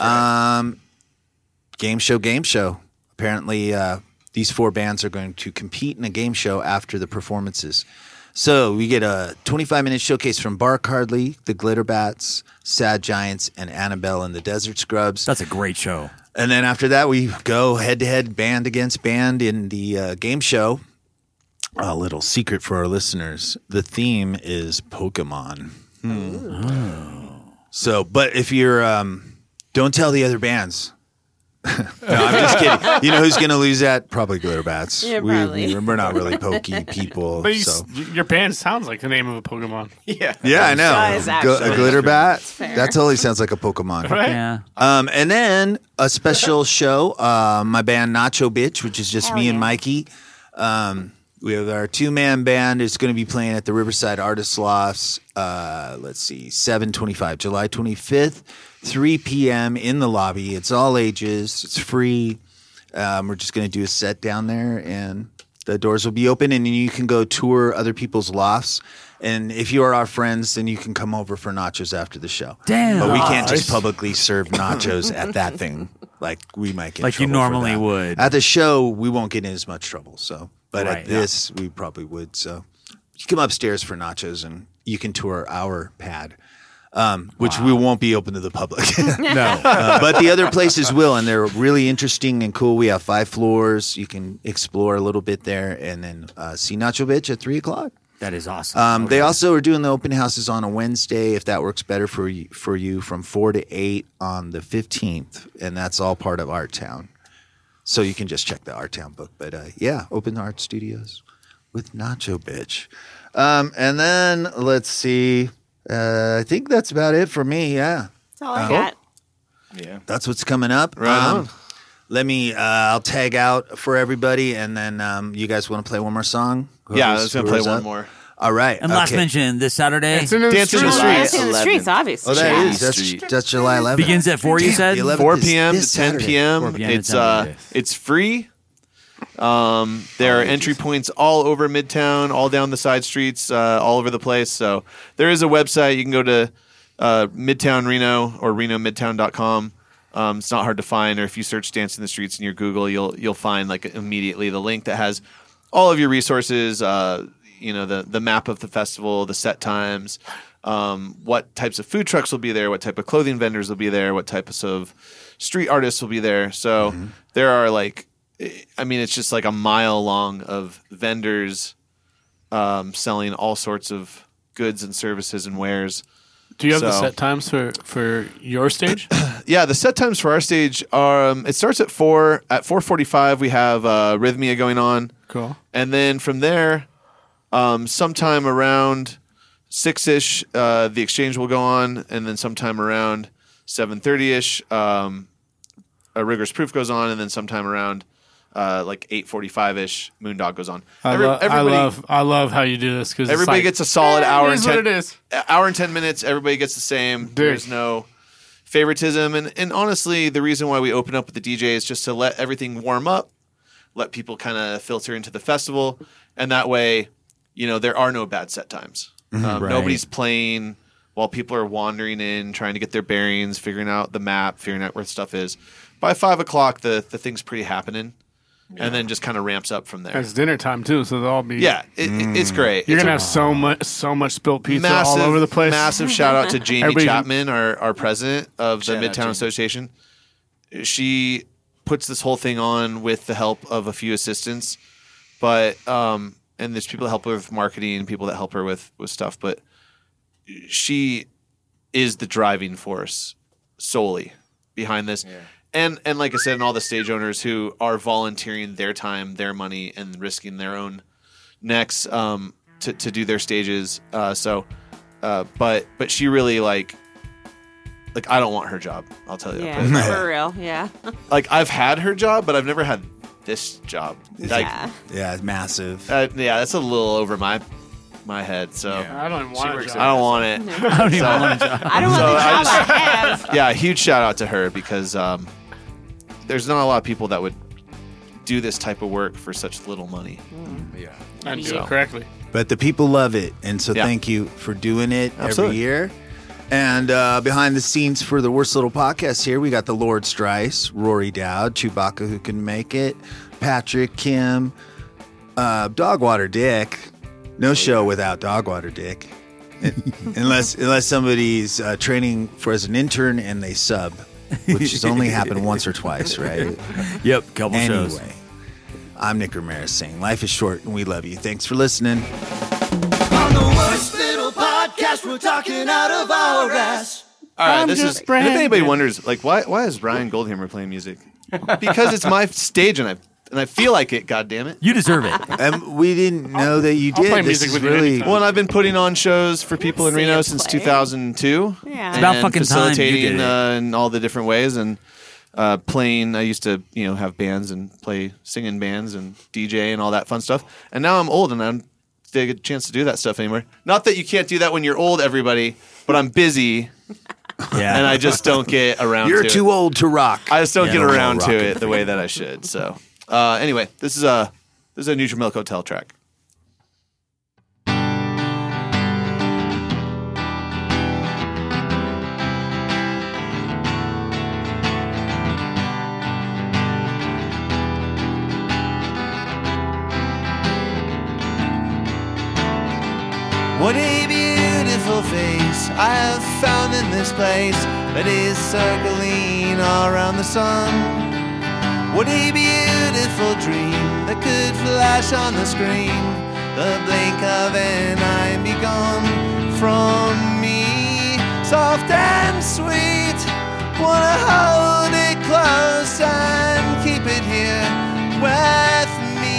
Game show. Apparently, these four bands are going to compete in a game show after the performances. So we get a 25-minute showcase from Bark Hardly, the Glitterbats, Sad Giants, and Annabelle and the Desert Scrubs. That's a great show. And then after that, we go head-to-head, band against band in the game show. A little secret for our listeners. The theme is Pokemon. So, but if you're, don't tell the other bands. No, I'm just kidding. You know who's going to lose that? Probably Glitter Bats. Yeah, probably. We're not really pokey people. But So. your band sounds like the name of a Pokemon. Yeah. Yeah, I know. Does, actually. A glitter bat. fair. That totally sounds like a Pokemon. Right? Yeah. And then a special show. My band Nacho Bitch, which is just Hell me and yeah. Mikey. We have our 2-man band. It's going to be playing at the Riverside Artists Lofts. Let's see, 7/25, July 25th, 3 p.m. in the lobby. It's all ages. It's free. We're just going to do a set down there, and the doors will be open, and you can go tour other people's lofts. And if you are our friends, then you can come over for nachos after the show. Damn. But we can't Nice. just publicly serve nachos at that thing. Like we might get in Like you trouble for normally that. would. At the show, we won't get in as much trouble. So, but Right, at this, we probably would. So, you come upstairs for nachos, and you can tour our pad, which we won't be open to the public. No. But the other places will, and they're really interesting and cool. We have 5 floors. You can explore a little bit there, and then see Nacho Bitch at 3:00. That is awesome. They also are doing the open houses on a Wednesday, if that works better for you, from 4 to 8 on the 15th, and that's all part of Art Town. So you can just check the Art Town book. But yeah, Open Art Studios with Nacho Bitch. And then let's see. I think that's about it for me. Yeah, That's all I got. Yeah. that's what's coming up. Right on. Let me. I'll tag out for everybody, and then you guys want to play one more song? Yeah, I was going to play Whoever's one up? more. All right. and last okay. mention, this Saturday Dancing in the Dancing in the streets. Streets. Dancing in the streets, obviously. Oh, that Shady is. Street. That's July 11th. begins at 4, you said? The 11th 4 is p.m. this to 10 Saturday. p.m. 4 p.m. to It's 10 p.m. it's free. There are entry points all over Midtown, all down the side streets, all over the place. So there is a website. You can go to Midtown Reno or RenoMidtown.com. It's not hard to find, or if you search "Dance in the Streets" in your Google, you'll find like immediately the link that has all of your resources. The map of the festival, the set times, what types of food trucks will be there, what type of clothing vendors will be there, what types of street artists will be there. So there are it's just like a mile long of vendors selling all sorts of goods and services and wares. Do you have the So- set times for your stage? Yeah, the set times for our stage are it starts at 4. At 4:45 we have Rhythmia going on. Cool. And then from there, sometime around 6-ish, the exchange will go on, and then sometime around 7:30-ish, a Rigorous Proof goes on, and then sometime around 8:45-ish, Moondog goes on. I love how you do this because Everybody gets a solid hour It and is 10 what it is. hour and 10 minutes. Everybody gets the same. There's no favoritism, and honestly, the reason why we open up with the DJ is just to let everything warm up, let people kind of filter into the festival, and that way, there are no bad set times. Right. Nobody's playing while people are wandering in, trying to get their bearings, figuring out the map, figuring out where stuff is. By 5 o'clock, the thing's pretty happening, and then just kind of ramps up from there. It's dinner time too, so they'll all be. Yeah, it's great. You're It's gonna a have so much spilled pizza all over the place. Massive shout out to Jamie Everybody- Chapman, our president of the Shout out, Midtown Jamie. Association. She puts this whole thing on with the help of a few assistants, but and there's people that help her with marketing and people that help her with stuff, but she is the driving force solely behind this. Yeah. And like I said, and all the stage owners who are volunteering their time, their money, and risking their own necks to do their stages. But she really like I don't want her job. I'll tell you. Yeah, for real. Yeah. I've had her job, but I've never had this job. Yeah. Yeah, it's massive. That's a little over my head. So I don't even want a job. I don't want it. I don't even want a job. I don't want the job I have. Yeah, huge shout out to her because there's not a lot of people that would do this type of work for such little money. Yeah, and do it correctly. But the people love it, and so Yeah. thank you for doing it Absolutely. every year. And behind the scenes for the Worst Little Podcast here, we got the Lord Strice, Rory Dowd, Chewbacca who can make it, Patrick, Kim, Dogwater Dick. No show without Dogwater Dick, unless somebody's training as an intern and they sub, which has only happened once or twice, right? Yep, couple shows. Anyway, I'm Nick Ramirez saying life is short and we love you. Thanks for listening. On the Worst Little Podcast, we're talking out of our ass. All right, I'm this just is. And if anybody Brandon. wonders, like, why is Ryan Goldhammer playing music? Because it's my stage, and I feel like it. God damn it! You deserve it. And we didn't know that you I'll did. play This music is with you really. anytime. Well, and I've been putting on shows for people in see Reno it since play. 2002. Yeah. It's about and fucking time you facilitating did it. in all the different ways and playing. I used to, have bands and play singing bands and DJ and all that fun stuff. And now I'm old and I don't get a chance to do that stuff anymore. Not that you can't do that when you're old, everybody, but I'm busy Yeah. and I just don't get around. You're to too it. old to rock. I just don't Yeah, get no more around to rocking. it the way that I should. So anyway, this is a Neutral Milk Hotel track. What a beautiful face I have found in this place that is circling around the sun. What a beautiful dream that could flash on the screen. The blink of an eye and be gone from me. Soft and sweet, wanna hold it close and keep it here with me.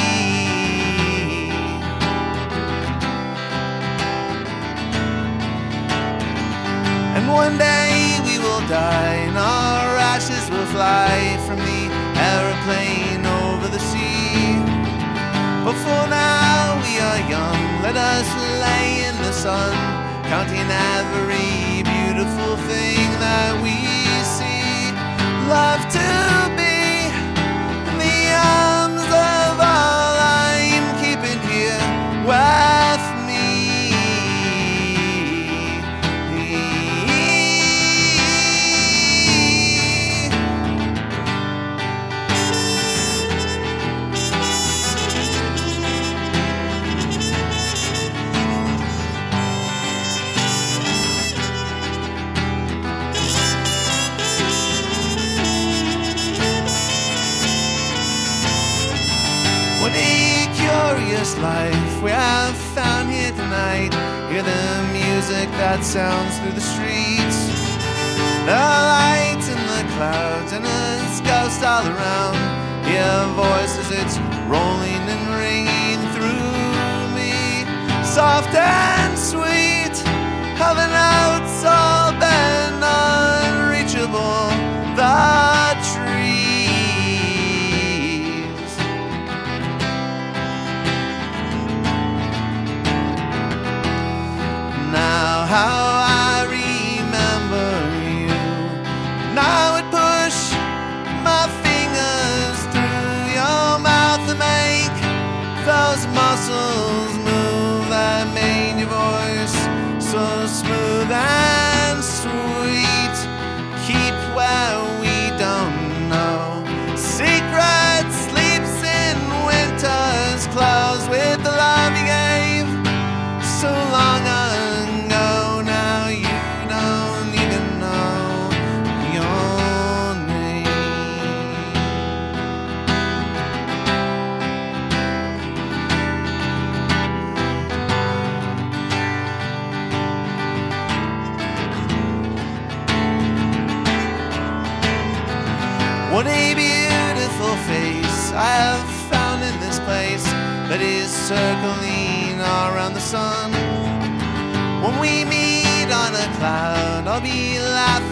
And one day we will die and our ashes will fly from the aeroplane over the sea. But for now we are young, let us lay in the sun, counting every beautiful thing that we see. Love to be in the arms of all I'm keeping here with me. What a curious life we have found here tonight. Hear the music that sounds through the streets. The lights in the clouds and its ghost all around. Hear voices, it's rolling and ringing through me. Soft and sweet, how the notes all bend unreachable. The trees. Now how I remember you. Now I push my fingers through your mouth and make those muscles move that made your voice so smooth and sweet. Keep where we don't know. Secret sleeps in winter's clothes with the love you gave so long ago. Now you don't even know your name. What a beautiful face I have found in this place that is circling around the sun. When we meet on a cloud, I'll be laughing